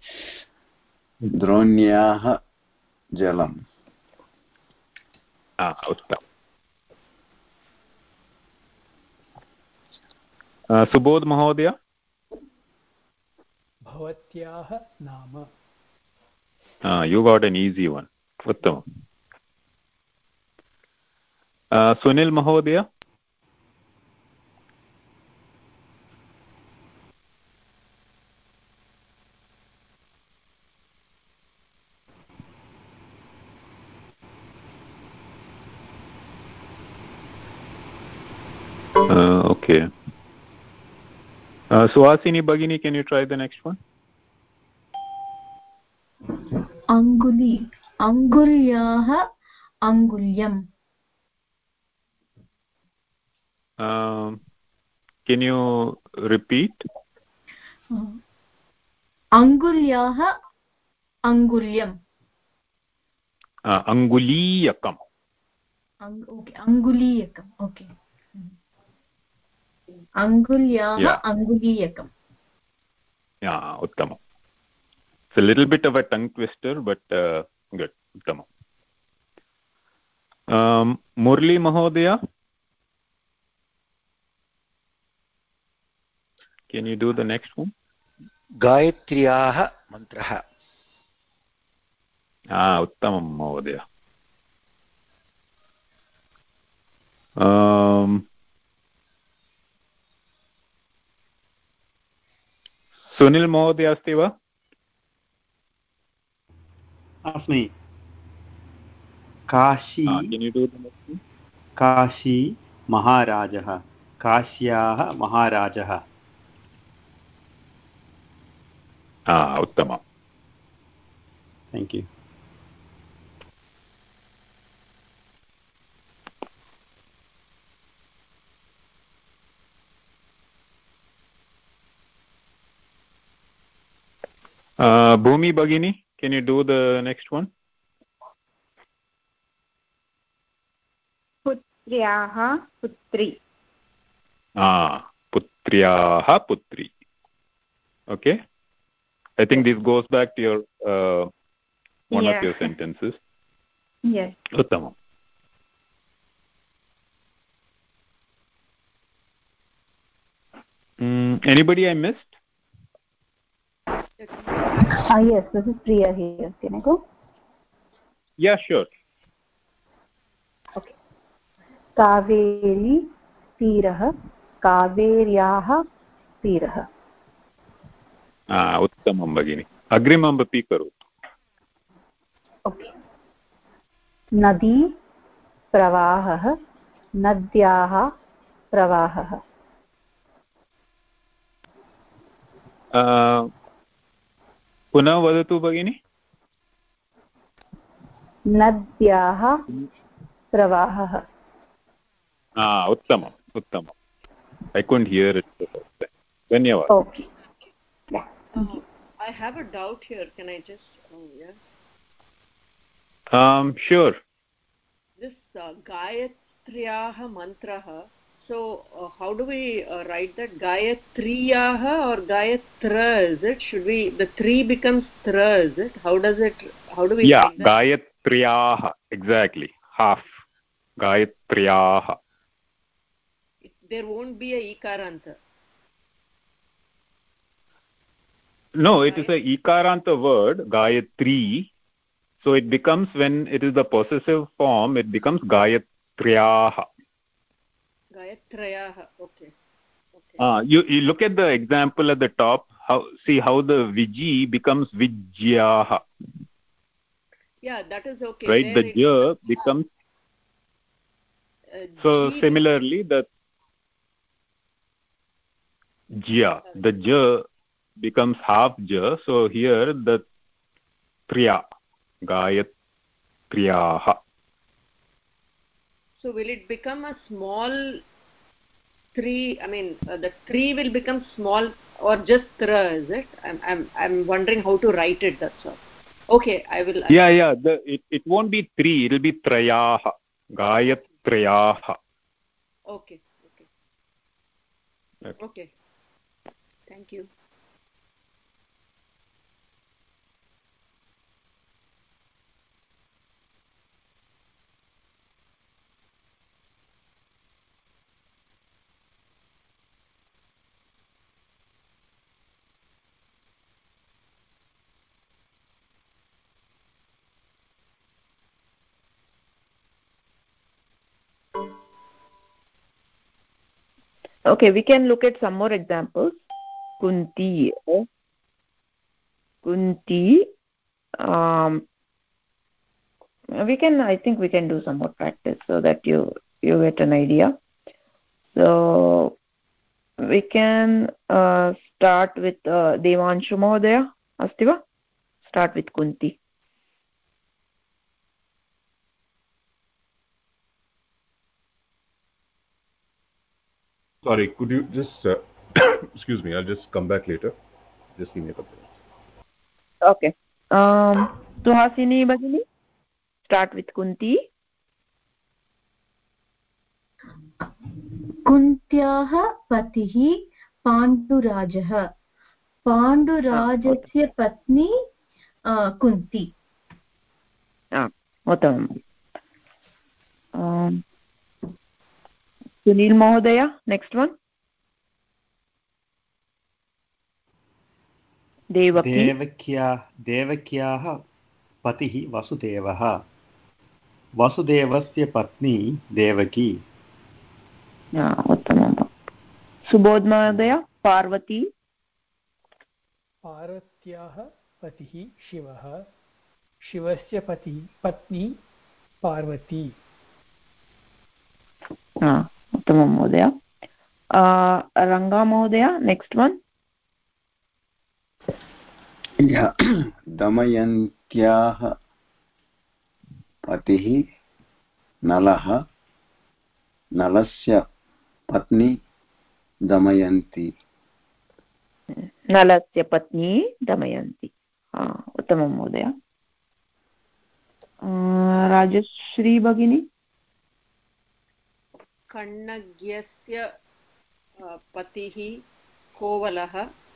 Dronyaha Jalam. Uttam. Subodh Mahodaya. Bhavatyaha Nama. You got an easy one. Uttam. Sunil Mahodaya. Okay. Suhasini Bhagini, can you try the next one? Angulyaha Angulyam. Can you repeat? Angulyaha Angulyam. Anguliyakam. Okay, Anguliyakam. Okay. Angulyaha Anguliyakam. Yeah, Uttama. It's a little bit of a tongue twister, but good. Uttama. Murli Mahodaya. Can you do the next one? Gayatriyaha Mantraha. Uttamam Mahodaya. Sunil Mahodaya अस्ति वा? अस्मि. Kashi. Can you do the next one? Kashi महाराजः. काश्याः महाराजः. Uttama. Thank you. Bhumi Bhagini, can you do the next one? Putryaha Putri. Putryaha Putri. Okay. I think this goes back to your one of your sentences. Yes. Uttama. Anybody I missed? Yes, this is Priya here. Can I go? Yeah, sure. Okay. Kaveri Tirah, Kaveryaah Tirah. Uttamam Bhagini. Agrimam api karotu. Okay. Nadi Pravahah, Nadyah Pravahah. पुनः वदतु भगिनि. नद्याः प्रवाहः. उत्तमम् उत्तमम्. I couldn't hear it the first time. धन्यवाद. Okay. Yeah. Thank you. I have a doubt here. Can I just? Sure. This Gayatriyaah Mantraha. So how do we write that? Gayatriyaah or Gayatra? Is it? Should we? The three becomes tra. Is it? How does it? How do we? Yeah, Gayatriyaah. Exactly. Half. Gayatriyaah. There won't be a ikaranta. No, it is a ikaranta word, Gayatri. So it becomes, when it is the possessive form, it becomes Gayatriyaah. Gayatrayaah. Okay. You look at the example at the top. See how the viji becomes vijyaha. Yeah, that is okay. Right, there the ja becomes. So similarly, the jya, the ja becomes half ja. So here the triya, gayatriyaha. So will it become a small tree? I mean, the tree will become small or just tra? Is it? I'm wondering how to write it. That's all. Okay, I will. Yeah. It won't be three. It'll be trayaha, gayatriyaha. Okay. Thank you. Okay, we can look at some more examples. Kunti. I think we can do some more practice so that you get an idea. So we can start with Devanshu Mahodaya. Asti va? Start with Kunti. Sorry, could you just excuse me? I'll just come back later. Just give me a couple of minutes. Okay. Suhasini Bhagini, start with Kunti. कुन्त्याः पतिः पाण्डुराजः पाण्डुराजस्य पत्नी कुन्ती उत्तमम् सुनील महोदय next one देवक्याः पतिः वसुदेवः वसुदेवस्य पत्नी देवकी उत्तमं सुबोध महोदय पार्वती पार्वत्याः पतिः शिवः शिवस्य पत्नी पार्वती उत्तमं महोदय रङ्गा महोदय नेक्स्ट् वन् दमयन्त्याः पतिः नलः नलस्य पत्नी दमयन्ती नलस्य पत्नी दमयन्ती उत्तमं महोदय राजश्री भगिनी कण्णज्ञस्य पतिः कोवलः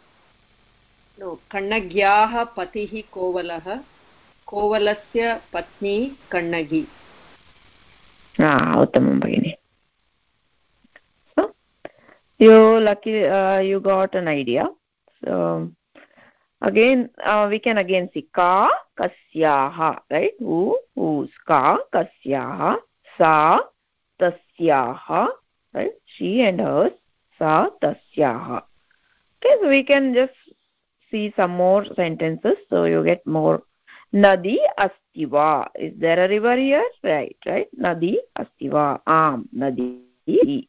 कण्णज्ञाः पतिः कोवलः कोवलस्य पत्नी कण्णगी उत्तमं भगिनि you got an idea. So again we can again see ka kasyaha, right? Whose ka kasyaha, sa tasyaha, right? She and hers, sa tasyaha. Okay, so we can just see some more sentences so you get more. Nadi astiva, is there a river here? Right? Nadi astiva, nadi.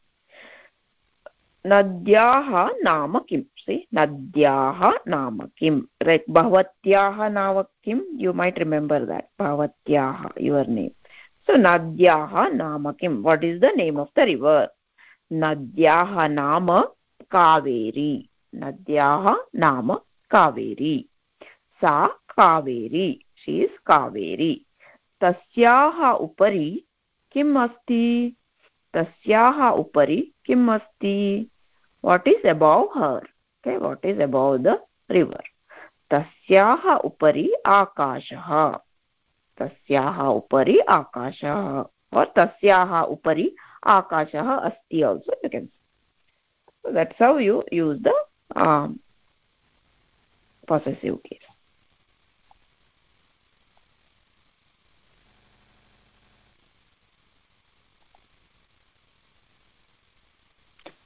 Nadyaha nama kim? See, Nadyaha nama kim? Right, Bhavatyaha nama kim? You might remember that. Bhavatyaha, your name. So, Nadyaha nama kim? What is the name of the river? Nadyaha nama Kaveri. Nadyaha nama Kaveri. Sa Kaveri. She is Kaveri. Tasyaha upari kim asti? Tasyaha upari kim asti? What is above her? Okay, what is above the river? Tasyaha upari akashaha. Tasyaha upari akashaha. Or tasyaha upari akashaha asti also you can say. So that's how you use the possessive case.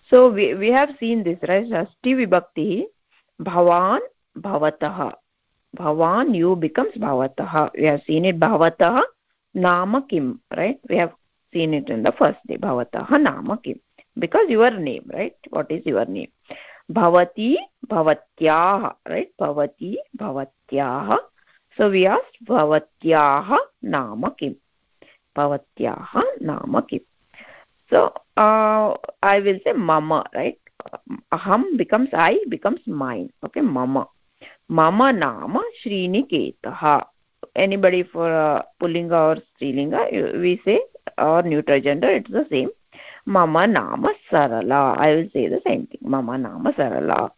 So we have seen this, right? Shashti vibhakti, bhavan bhavatah. Bhavan, you becomes bhavatah. We have seen it, bhavatah nama kim, right? We have seen it in the first day, bhavatah nama kim, because your name, right? What is your name? Bhavati bhavatyah, right? Bhavati bhavatyah. So we asked bhavatyah nama kim, bhavatyah nama kim. So I will say mama, right? Aham becomes I, becomes mine. Okay, mama. Mama nama Shriniketah. Anybody for Pullinga or Strilinga, we say, or neutral gender, it's the same. Mama nama Sarala. I will say the same thing. Mama nama Sarala.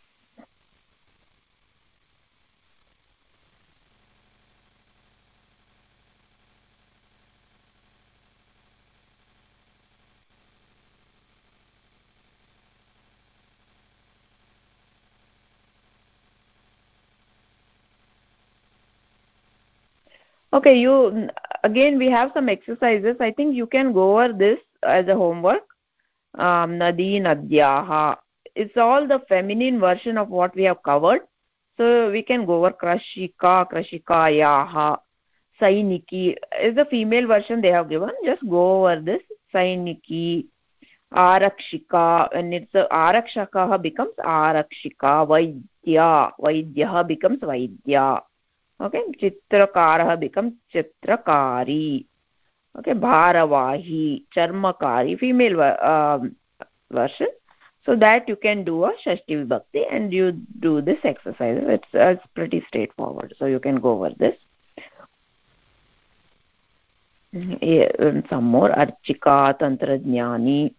Okay, you again, we have some exercises. I think you can go over this as a homework. Nadi Nadyaha. It's all the feminine version of what we have covered. So we can go over Krashika, Krashikayaha. Sainiki is the female version they have given. Just go over this. Sainiki, Arakshika, and it's Arakshakaha becomes Arakshika. Vaidya, Vaidyaha becomes Vaidya. Okay, Chitrakarah becomes Chitrakari. Okay, Bharavahi, Charmakari, female version. So that you can do a Shashti Vibhakti and you do this exercise. It's pretty straightforward. So you can go over this. And some more. Archika, Tantrajnani,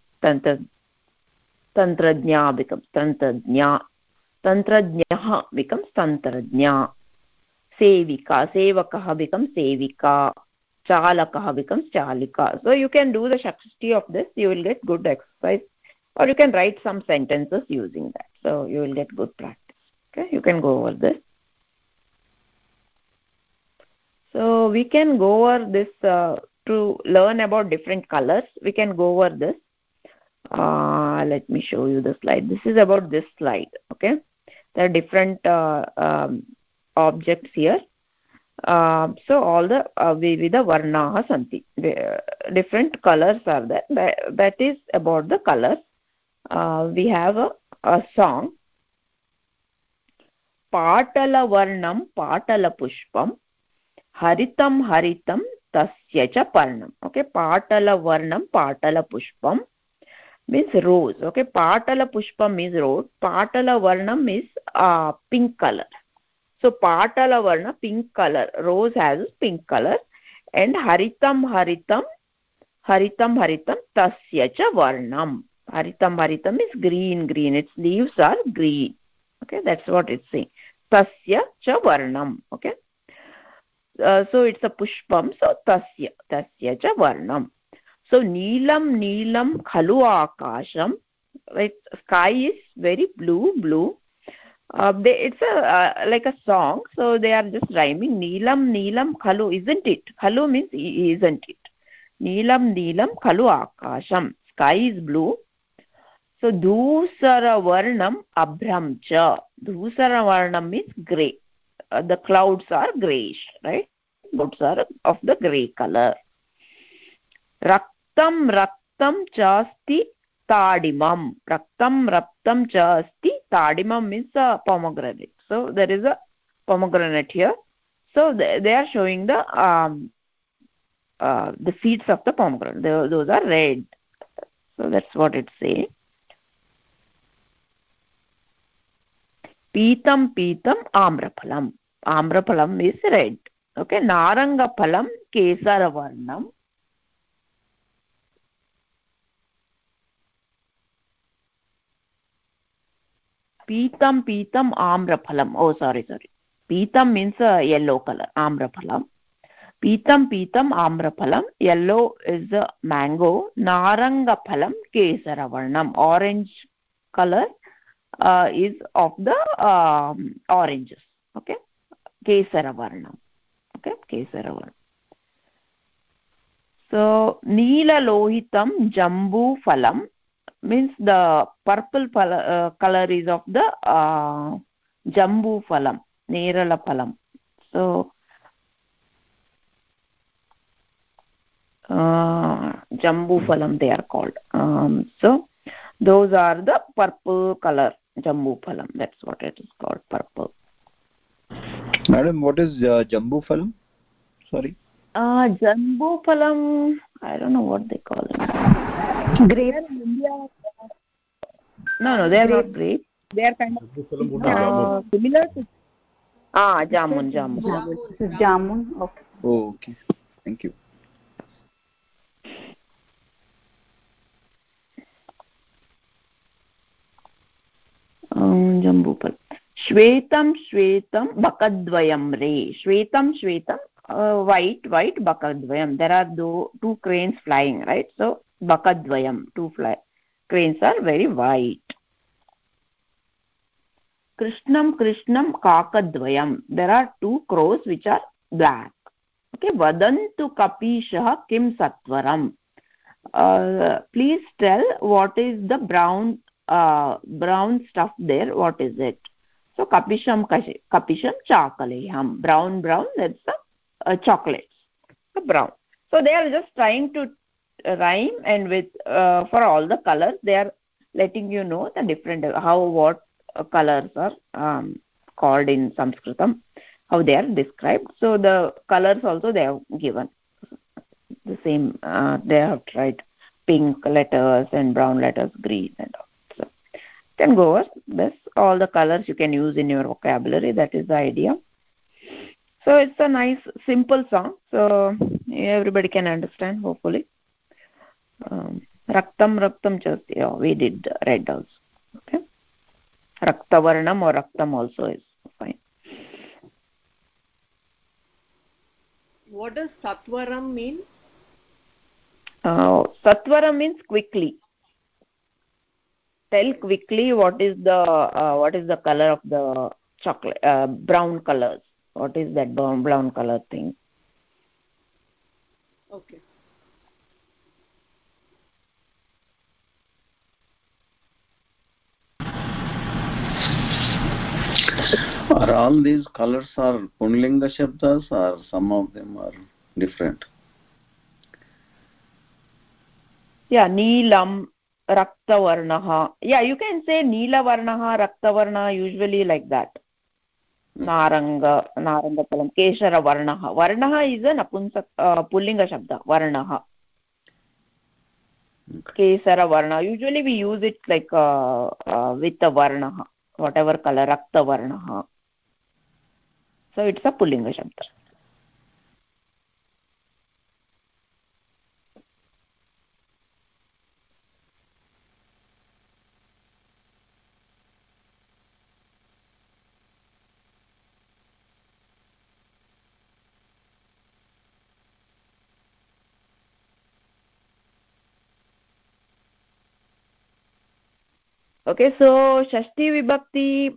Tantrajna becomes Tantrajna. Tantrajnyaha becomes Tantrajna. Sevika, Sevakaha becomes Sevika. Chalakaha becomes Chalika. So you can do the Shakti of this. You will get good exercise. Or you can write some sentences using that. So you will get good practice. Okay, you can go over this. So we can go over this to learn about different colors. We can go over this. Let me show you the slide. This is about this slide. Okay, there are different objects here. So all the Vivida Varnaha Santi. Different colors are there. That is about the colors. We have a song. Patala Varnam Patala Pushpam Haritam Haritam Tasya Cha Parnam. Okay, Patala Varnam Patala Pushpam means rose. Okay, Patala Pushpam is rose. Patala Varnam is pink color. So Patala Varna, pink color. Rose has pink color. And Haritam Haritam, Haritam Haritam Tasya Cha Varnam. Haritam Haritam is green, green. Its leaves are green. Okay, that's what it's saying. Tasya Cha Varnam. Okay. So it's a Pushpam. So Tasya, Tasya Cha Varnam. So Neelam Neelam Khalu Akasham. Right? Sky is very blue, blue. It's like a song, so they are just rhyming. Neelam Neelam Khalu, isn't it? Khalu means isn't it? Neelam Neelam Khalu Akasham. Sky is blue. So Dhusara Varnam Abhram Cha. Dhusara Varnam means grey. The clouds are greyish, right? Clouds are of the grey color. Raktam Raktam Chasti Tadimam. Raktam Raptam Chasti. Tadimam means a pomegranate. So there is a pomegranate here. So they are showing the seeds of the pomegranate. Those are red. So that's what it's saying. Pitam Pitam Amraphalam. Amraphalam is red. Okay. Narangaphalam Kesaravarnam. Pitam Pitam Amraphalam. Oh, sorry. Pitam means yellow color. Amraphalam. Pitam Pitam Amraphalam. Yellow is the mango. Narangaphalam Kesaravarnam. Orange color is of the oranges. Okay. Kesaravarnam. Okay. Kesaravarnam. So Neela Lohitam Jambu Phalam. means the purple color is of the jambu phalam, nerala phalam. So jambu phalam they are called. So those are the purple color jambu phalam. That's what it is called, purple. Madam, what is jambu phalam? Sorry. Jambu phalam, I don't know what they call it. Grape. No, they are not grape. They are kind of similar to jamun. This is jamun. Okay. Oh, okay. Thank you. Jambu phalam. Shvetam bakadvayam re. Shvetam white bakadvayam. There are two cranes flying, right? So bakadvayam, cranes are very white. Krishnam kakadvayam. There are two crows which are black. Okay, vadantu kapishah kim satvaram. Please tell what is the brown stuff there. What is it? So kapisham chakaleham. Brown. That's the chocolates. The brown. So they are just trying to rhyme, and with for all the colors they are letting you know the different what colors are called in Sanskritam, how they are described. So the colors also they have given the same. They have tried pink letters and brown letters, green and all. So you can go over this. All the colors you can use in your vocabulary. That is the idea. So it's a nice simple song, so everybody can understand, hopefully. Raktam chasti, we did read also. Okay, Raktavarnam or Raktam also is fine. What does Satvaram mean? Satvaram means quickly. Tell quickly what is the color of the chocolate, brown colors. What is that brown color thing? Okay. Are all these colors are Punlinga Shabdas or some of them are different? Yeah, Neelam, Raktavarnaha. Yeah, you can say Neela Varnaha, Raktavarna, usually like that. Naranga Palam, Keshara Varnaha. Varnaha is a Napunsak Pullinga Shabda, Varnaha. Kesara Varna. Usually we use it like with the Varnaha, whatever color, Rakta Varnaha. So it's a Pullinga Shabda. Okay, so Shashti Vibhakti,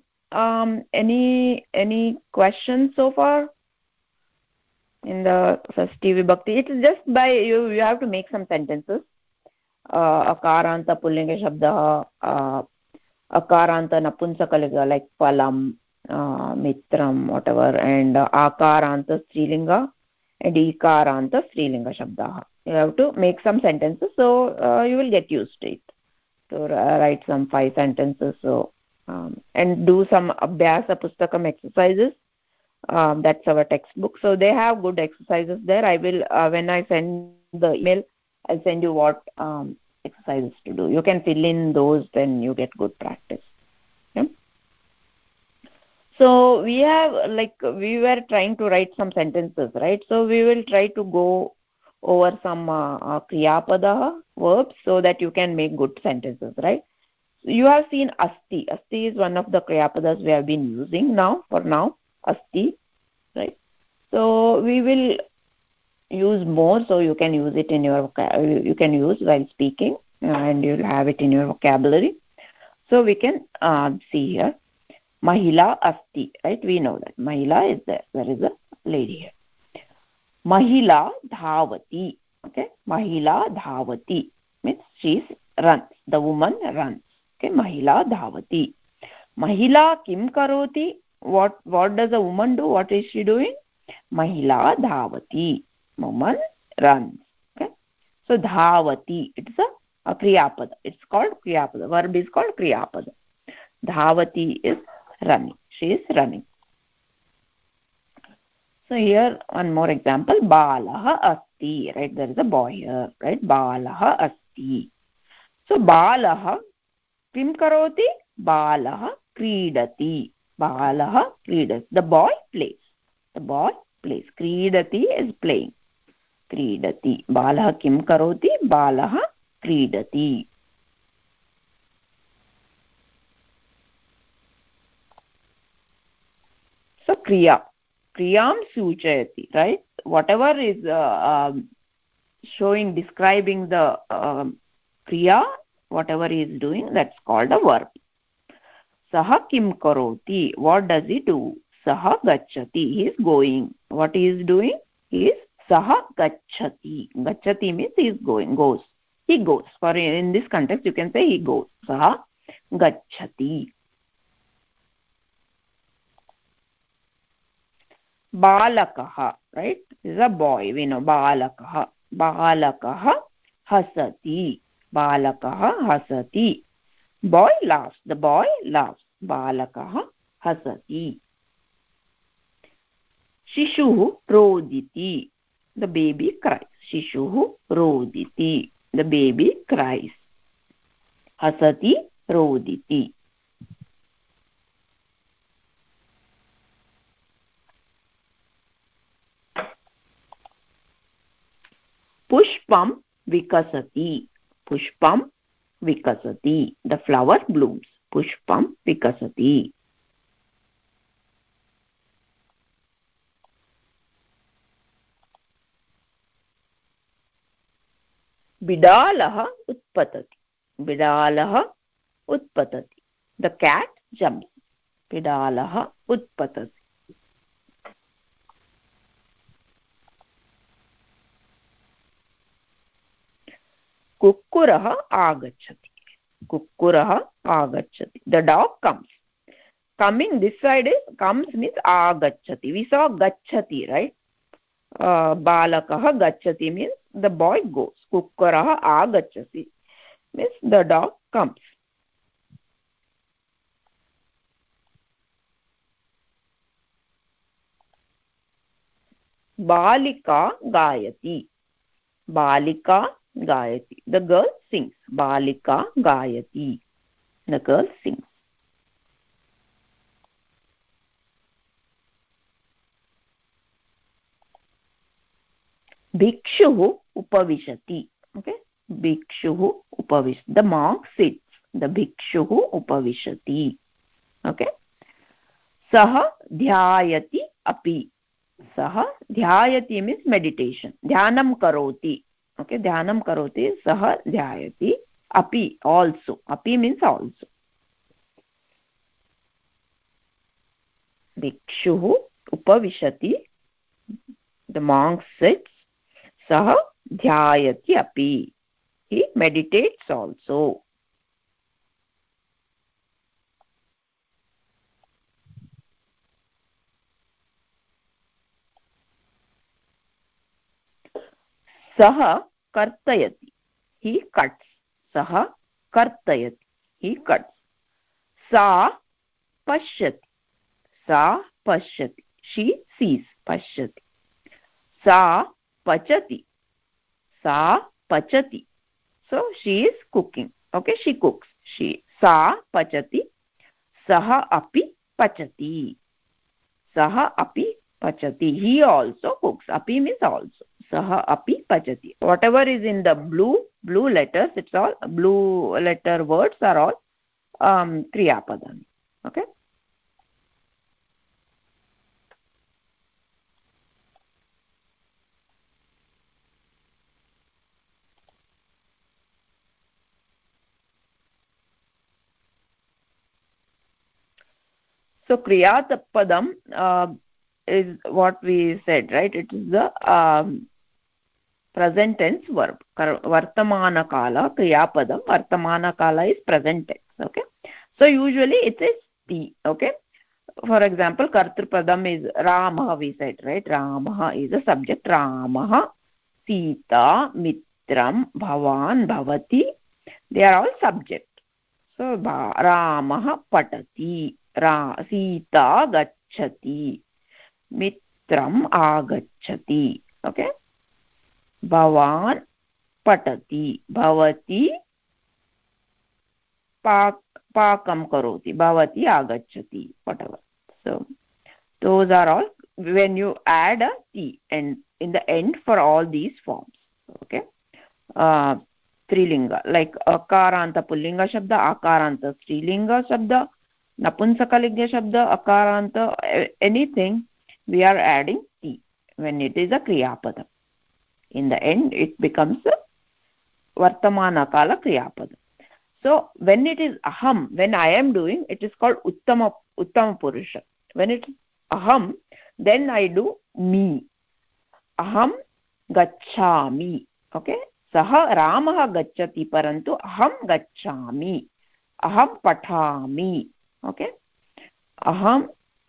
any questions so far in the Shashti Vibhakti? It is just by you have to make some sentences. Akaranta Pullinga Shabda, Akaranta Napunsakaliga like Phalam, Mitram, whatever, and Akaranta Strilinga and Ikaranta Strilinga Shabda. You have to make some sentences, so you will get used to it. To write some 5 sentences, so and do some Abhyasa Pustakam exercises. That's our textbook, so they have good exercises there. I will when I send the email, I'll send you what exercises to do. You can fill in those, then you get good practice. Okay? So we were trying to write some sentences, right? So we will try to go over some kriyapada verbs so that you can make good sentences, right? You have seen asti. Asti is one of the kriyapadas we have been using for now, asti, right? So we will use more, so you can use it in your you can use while speaking, and you'll have it in your vocabulary. So we can see here, Mahila asti, right? We know that Mahila is there. There is a lady here. Mahila dhavati. Okay, Mahila dhavati means she is runs. The woman runs. Okay, Mahila dhavati. Mahila kim karoti? What does a woman do? What is she doing? Mahila dhavati. Woman runs. Okay, so dhavati, it's a kriyapada. It's called kriyapada. Verb is called kriyapada. Dhavati is running. She is running. So here one more example. Balaha asti. Right, there is a boy here. Right, Balaha asti. So Balaha kim karoti? Balaha kridati. Balaha kridati. The boy plays. The boy plays. Kridati is playing. Kridati. Balaha kim karoti? Balaha kridati. So kriya. Kriyam suchayati. Right? Whatever is showing, describing the kriya, whatever he is doing, that's called a verb. Saha kim karoti. What does he do? Saha gacchati. He is going. What he is doing? He is saha gacchati. Gacchati means he is going. Goes. He goes. For in this context, you can say he goes. Saha gacchati. Balakaha. Right? This is a boy. We know balakaha. Balakaha hasati. Balakaha hasati. Boy laughs. The boy laughs. Balakaha hasati. Shishuhu roditi. The baby cries. Shishuhu roditi. The baby cries. Hasati roditi. Pushpam vikasati. Pushpam vikasati. The flower blooms. Pushpam vikasati. Bidalaha utpatati. Bidalaha utpatati. The cat jumps. Bidalaha utpatati. Kukkuraha agachati. Kukkuraha agachati. The dog comes. Coming this side is, comes means agachati. We saw gachati, right? Balakaha gachati means the boy goes. Kukkuraha agachati means the dog comes. Balika gayati. Balika gayati. The girl sings. Balika gayati. The girl sings. Bhikshuhu upavishati. Okay. Bhikshuhu upavishati. The monk sits. The bhikshuhu upavishati. Okay. Saha dhyayati api. Saha dhyayati means meditation. Dhyanam karoti. Okay. Dhyanam karoti. Saha dhyayati api also. Api means also. Bhikshuhu upavishati. The monk sits. Saha dhyayati api. He meditates also. Saha kartayati. He cuts. Saha kartayati. He cuts. Sa pashyati. Sa pashyati. She sees. Pashyati. Sa pachati. Sa pachati. So she is cooking. Okay, she cooks. She. Sa pachati. Saha api pachati. Saha api pachati. He also cooks. Api means also. Saha api pachati. Whatever is in the blue letters, it's all blue letter words are all kriyapadani. Okay. So kriyapadam is what we said, right? It is the present tense verb. Vartamana kala kriyapadam. Vartamana kala is present tense. Okay. So usually it is ti. Okay. For example, kartrupadam is Ramaha, we said, right? Ramaha is a subject. Ramaha, Sita, Mitram, Bhavan, Bhavati. They are all subject. So Ramaha patati, Sita gacchati, Mitram agacchati. Okay. Bhavan patati, Bhavati pakam karoti, Bhavati agacchati, whatever. So those are all when you add a ti and in the end for all these forms. Okay. Strilinga, like akaranta pullinga shabda, akaranta strilinga shabda, napunsakalinga shabda, akaranta anything, we are adding ti when it is a kriyapadam. In the end it becomes a vartamana kala kriyapadam. So when it is aham, when I am doing, it is called uttama purusha. When it is aham, then I do me. Aham gacchami. Okay. Saha Ramaha gacchati parantu aham gacchami. Aham pathami. Okay. Aham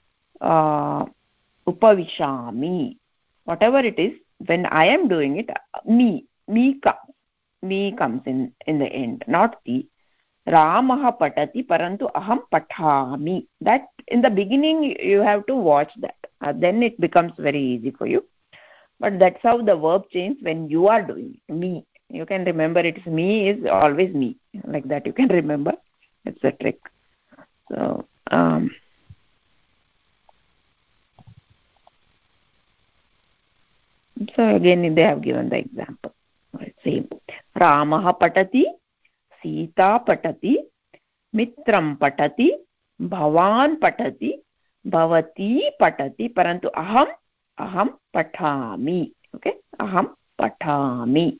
upavishami. Whatever it is, when I am doing it, me comes in the end, not the. Ramaha patati parantu aham pathami. That in the beginning you have to watch that. Then it becomes very easy for you. But that's how the verb changes when you are doing it. Me. You can remember it's me is always me. Like that you can remember. It's a trick. So so again they have given the example. Same. Ramaha patati, Sita patati, Mitram patati, Bhavan patati, Bhavati patati, parantu aham pathami. Okay, aham pathami.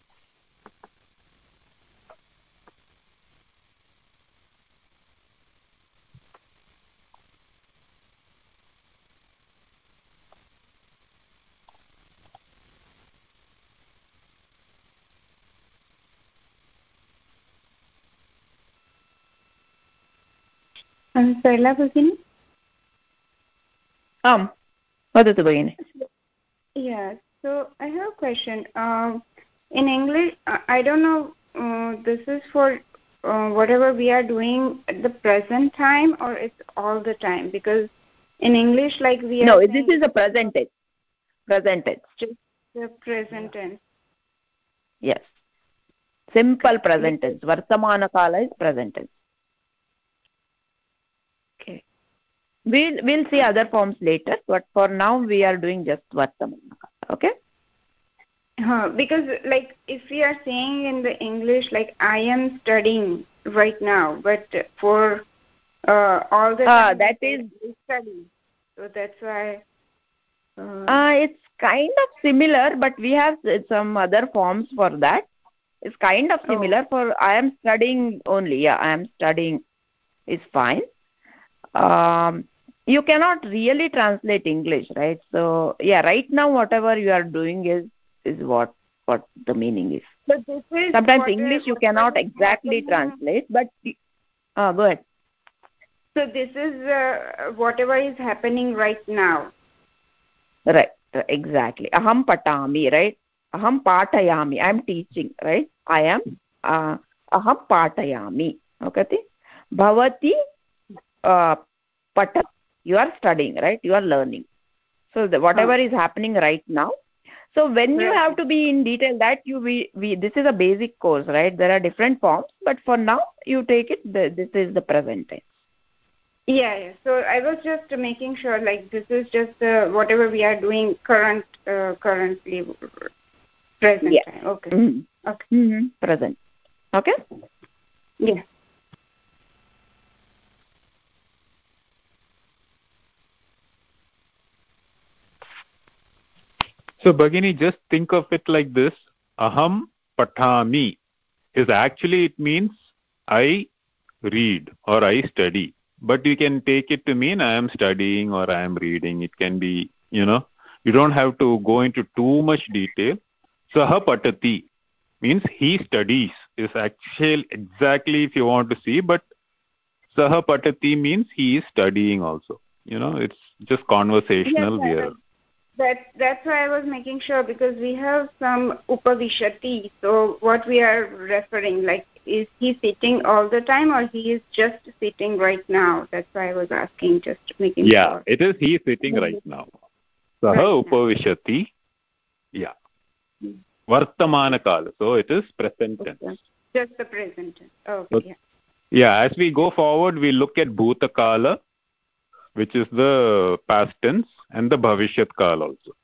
Sarala Bhagini? Vadatu Bhagini. Yeah, so I have a question. In English, I don't know, this is for whatever we are doing at the present time or it's all the time? Because in English, like we are... No, this is a present tense. Present tense. Just the present tense. Yes. Simple present tense. Vartamana kala is present tense. Okay. We'll see other forms later, but for now we are doing just vartamana kala. Okay? Because like if we are saying in the English, like I am studying right now, but for all the time that is study. So that's why... it's kind of similar, but we have some other forms for that. It's kind of similar for I am studying only. Yeah, I am studying is fine. You cannot really translate English, right? So yeah, right now whatever you are doing is what the meaning is. But this is sometimes English you cannot exactly translate, but go ahead. So this is whatever is happening right now. Right, exactly. Aham patami, right? Aham patayami. I am teaching, right? I am aham patayami. Okay? Bhavati pata. You are studying, right? You are learning. So whatever is happening right now. So when you have to be in detail, that this is a basic course, right? There are different forms, but for now you take it. This is the present tense. Yeah. So I was just making sure, like this is just whatever we are doing currently, present time. Okay. Mm-hmm. Okay. Mm-hmm. Present. Okay. Yeah. So Bhagini, just think of it like this. Aham pathami is actually, it means I read or I study. But you can take it to mean I am studying or I am reading. It can be, you don't have to go into too much detail. Saha patati means he studies is actually exactly if you want to see, but saha patati means he is studying also. It's just conversational. That's why I was making sure, because we have some upavishati. So what we are referring, like, is he sitting all the time or he is just sitting right now? That's why I was asking, just making sure. Yeah, it is he is sitting right now. Saha upavishati. Yeah. Vartamana kala. So it is present tense. Just the present tense. Okay. Yeah, as we go forward, we look at bhuta kala, which is the past tense, and the bhavishyat kala also.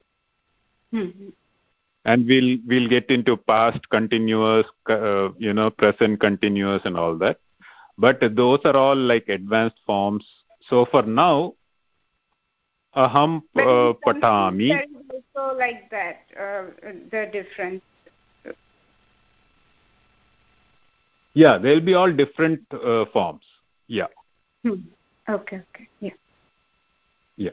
And we'll get into past continuous, present continuous and all that. But those are all like advanced forms. So for now, aham patami. There is also like that, the difference. Yeah, they'll be all different forms. Yeah. Okay. Yeah. Yeah.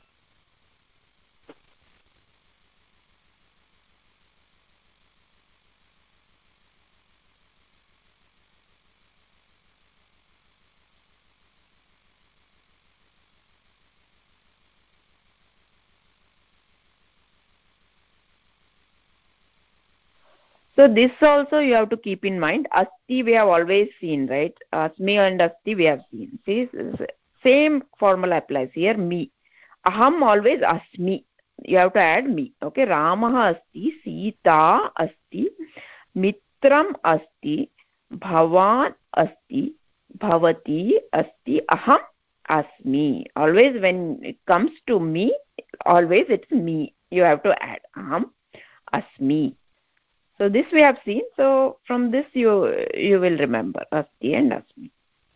So this also you have to keep in mind. Asti we have always seen, right? Asmi and asti we have seen. See, same formula applies here. Me. Aham always asmi. You have to add me. Okay. Ramah asti, Sita asti, Mitram asti, Bhavan asti, Bhavati asti, aham asmi. Always when it comes to me, always it's me. You have to add aham asmi. So this we have seen. So from this you will remember asti and asmi.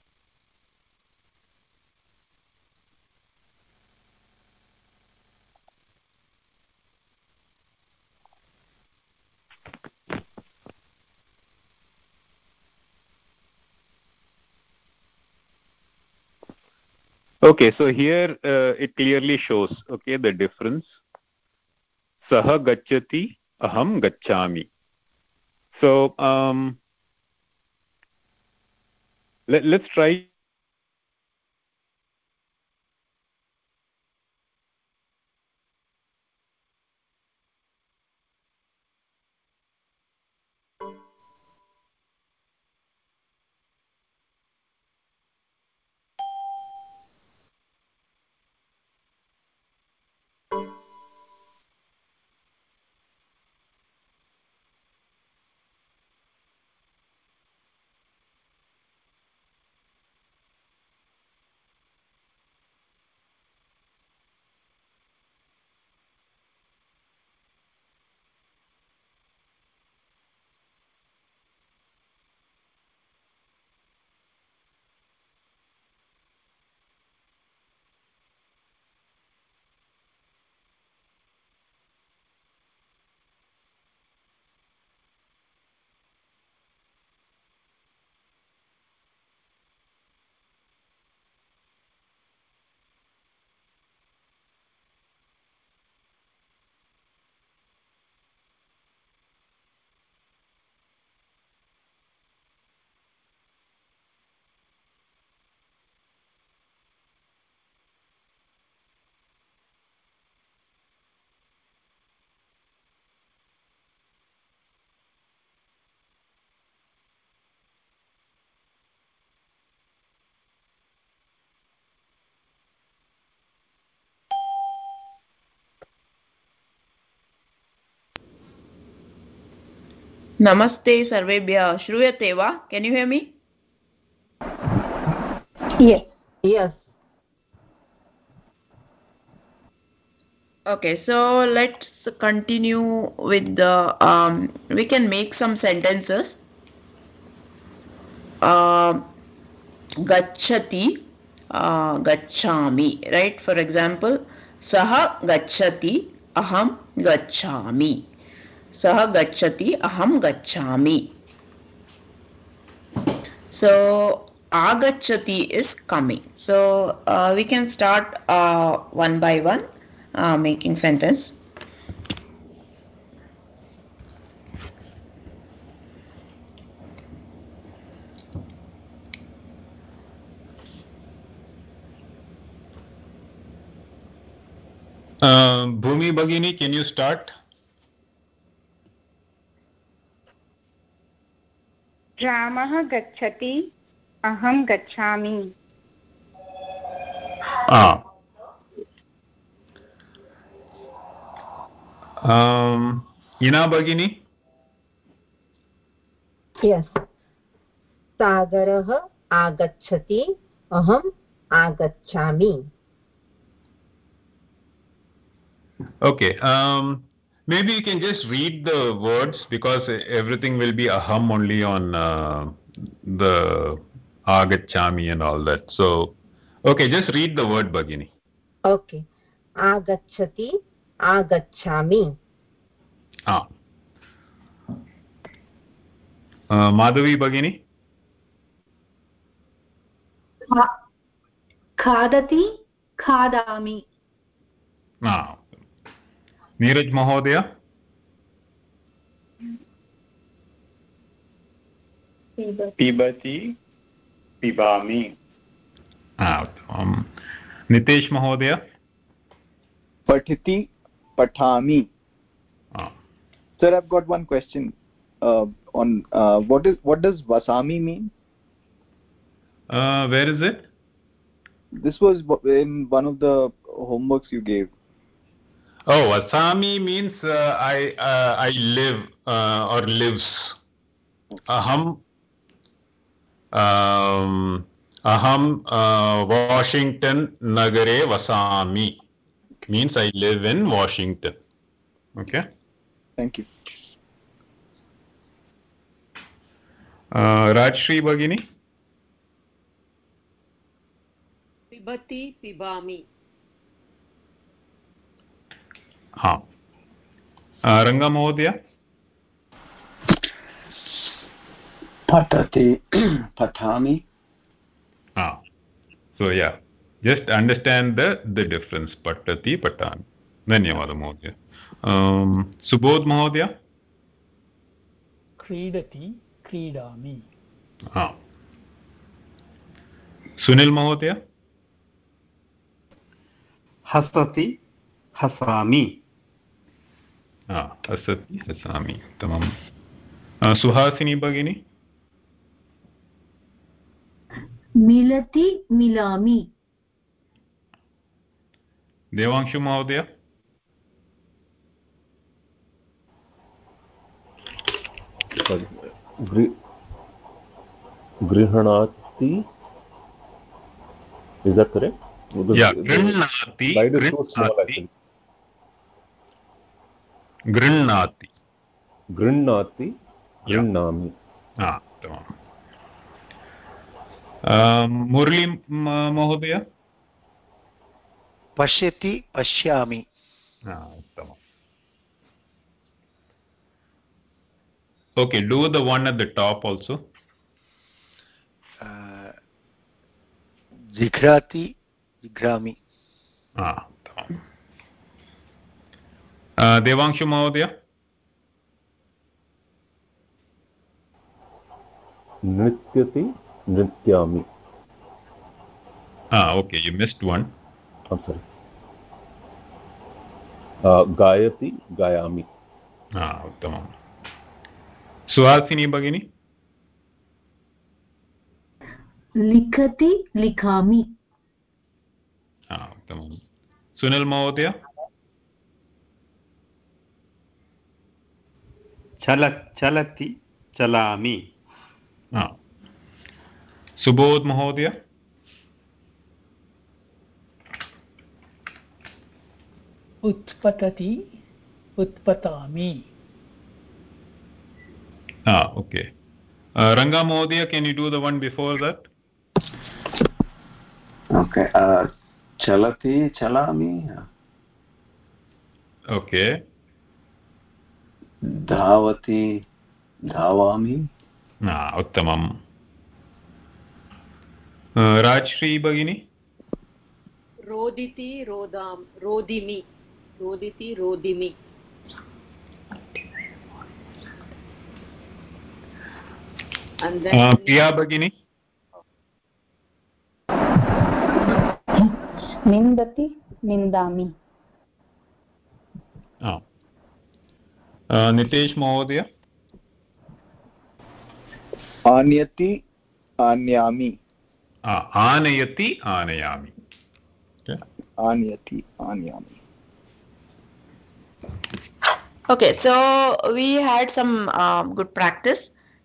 Okay, so here it clearly shows, the difference. Saha gacchati, aham gacchami. So let's try. Namaste sarvebhya. Shruyate va? Can you hear me? Yes. Okay, so let's continue with the we can make some sentences. Gacchati, gacchami, right? For example, saha gacchati, aham gacchami. Saha gacchati, aham gacchami. So agacchati is coming. So we can start one by one making sentence. Bhumi Bhagini, can you start? रामः गच्छति अहं गच्छामि Ina Bhagini? Yes. सागरः आगच्छति अहम् आगच्छामि. Okay. Maybe you can just read the words because everything will be aham only on the agachami and all that. So, okay, just read the word Bhagini. Okay. Agachati, agachami. Madhavi Bhagini? Khadati, khadami. Neeraj Mahodaya? Pibati, pibami. Nitesh Mahodaya? Patiti, patami. Sir, I've got one question on what does vasami mean? Where is it? This was in one of the homeworks you gave. Oh, Vasami means I live or lives. Aham Washington Nagare Vasami means I live in Washington. Okay. Thank you. Rajshri Bhagini? Pibati pibami. Ranga Mahodaya? Patati patami. So yeah, just understand the difference. Patati patami. Dhanyawada Mahodaya. Subodh Mahodaya? क्रीडति क्रीडामि. Sunil Mahodaya? Hasati hasami. Hasati hasami. Tamam. Suhasini Bhagini? Milati milami. Devanshu Mahodaya? Grihanati. Is that correct? Yeah, Grihnati. Slide is too small actually. Grihnati. Grihnati. Grihnami. Tamam. Murli Mahodaya? Pashyati pashyami. Tamam. Okay, do the one at the top also. Jigrati jigrami. Tamam. Devanshu Mahodaya? Nrityati nrityami. Okay, you missed one. I'm sorry. Gayati gayami. Tamam. Suhasini Bhagini? Likhati likhami. Tamam. Sunil Mahodaya? Chalati chalami. Subodh Mahodaya? Utpatati utpatami. Okay. Ranga Mahodaya, can you do the one before that? Okay. Chalati chalami. Okay. Dhavati dhavami. Uttamam. Rajshri Bhagini? Roditi rodimi. Roditi rodimi. And then Priya Bhagini? Nindati nindami. Nitesh महोदय आनयति आनयामि आनयति आनयामि आनयति आनयामि. Okay, so we had some good practice.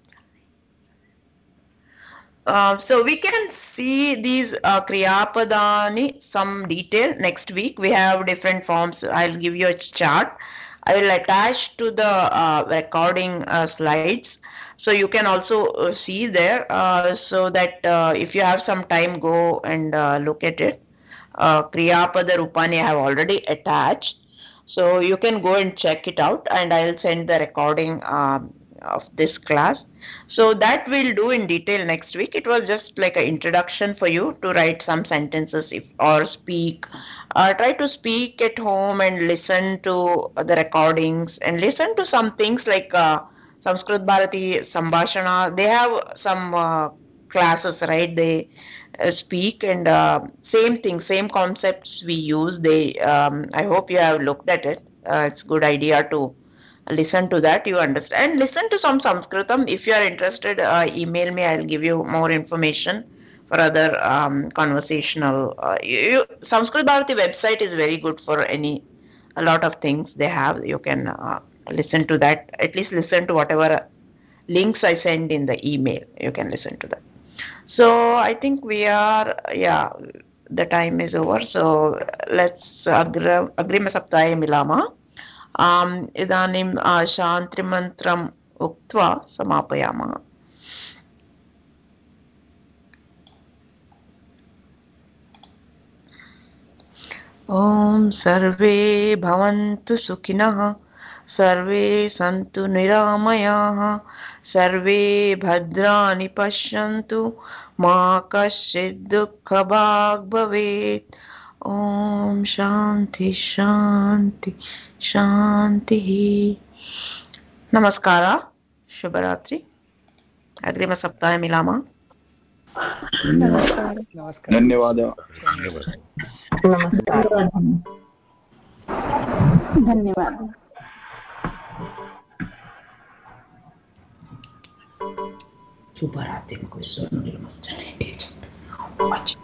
So we can see these kriyapadani some detail next week. We have different forms. I'll give you a chart. I will attach to the recording slides, so you can also see there, so that if you have some time, go and look at it. Kriyapada Rupani I have already attached, so you can go and check it out, and I'll send the recording of this class. So that we'll do in detail next week. It was just like an introduction for you to write some sentences or speak. Try to speak at home and listen to the recordings and listen to some things like Sanskrit Bharati Sambhashana. They have some classes, right? They speak, and same thing, same concepts we use. They I hope you have looked at it. It's a good idea to listen to that. You understand, and listen to some Sanskritam. If you are interested, email me. I'll give you more information for other conversational. Sanskrit Bharati website is very good for a lot of things they have. You can listen to that. At least listen to whatever links I send in the email. You can listen to that. So I think we are, the time is over. So let's agrima saptaye milama. इदानीं शान्तिमन्त्रम् उक्त्वा समापयामः. ॐ सर्वे भवन्तु सुखिनः, सर्वे सन्तु निरामयाः, सर्वे भद्राणि पश्यन्तु, मा कश्चित् दुःखभाग् भवेत्. ॐ शान्ति शान्ति शान्तिः. नमस्कार, शुभरात्रि. अग्रिमसप्ताहे मिलामः. धन्यवादः. धन्यवादः. शुभरात्रि.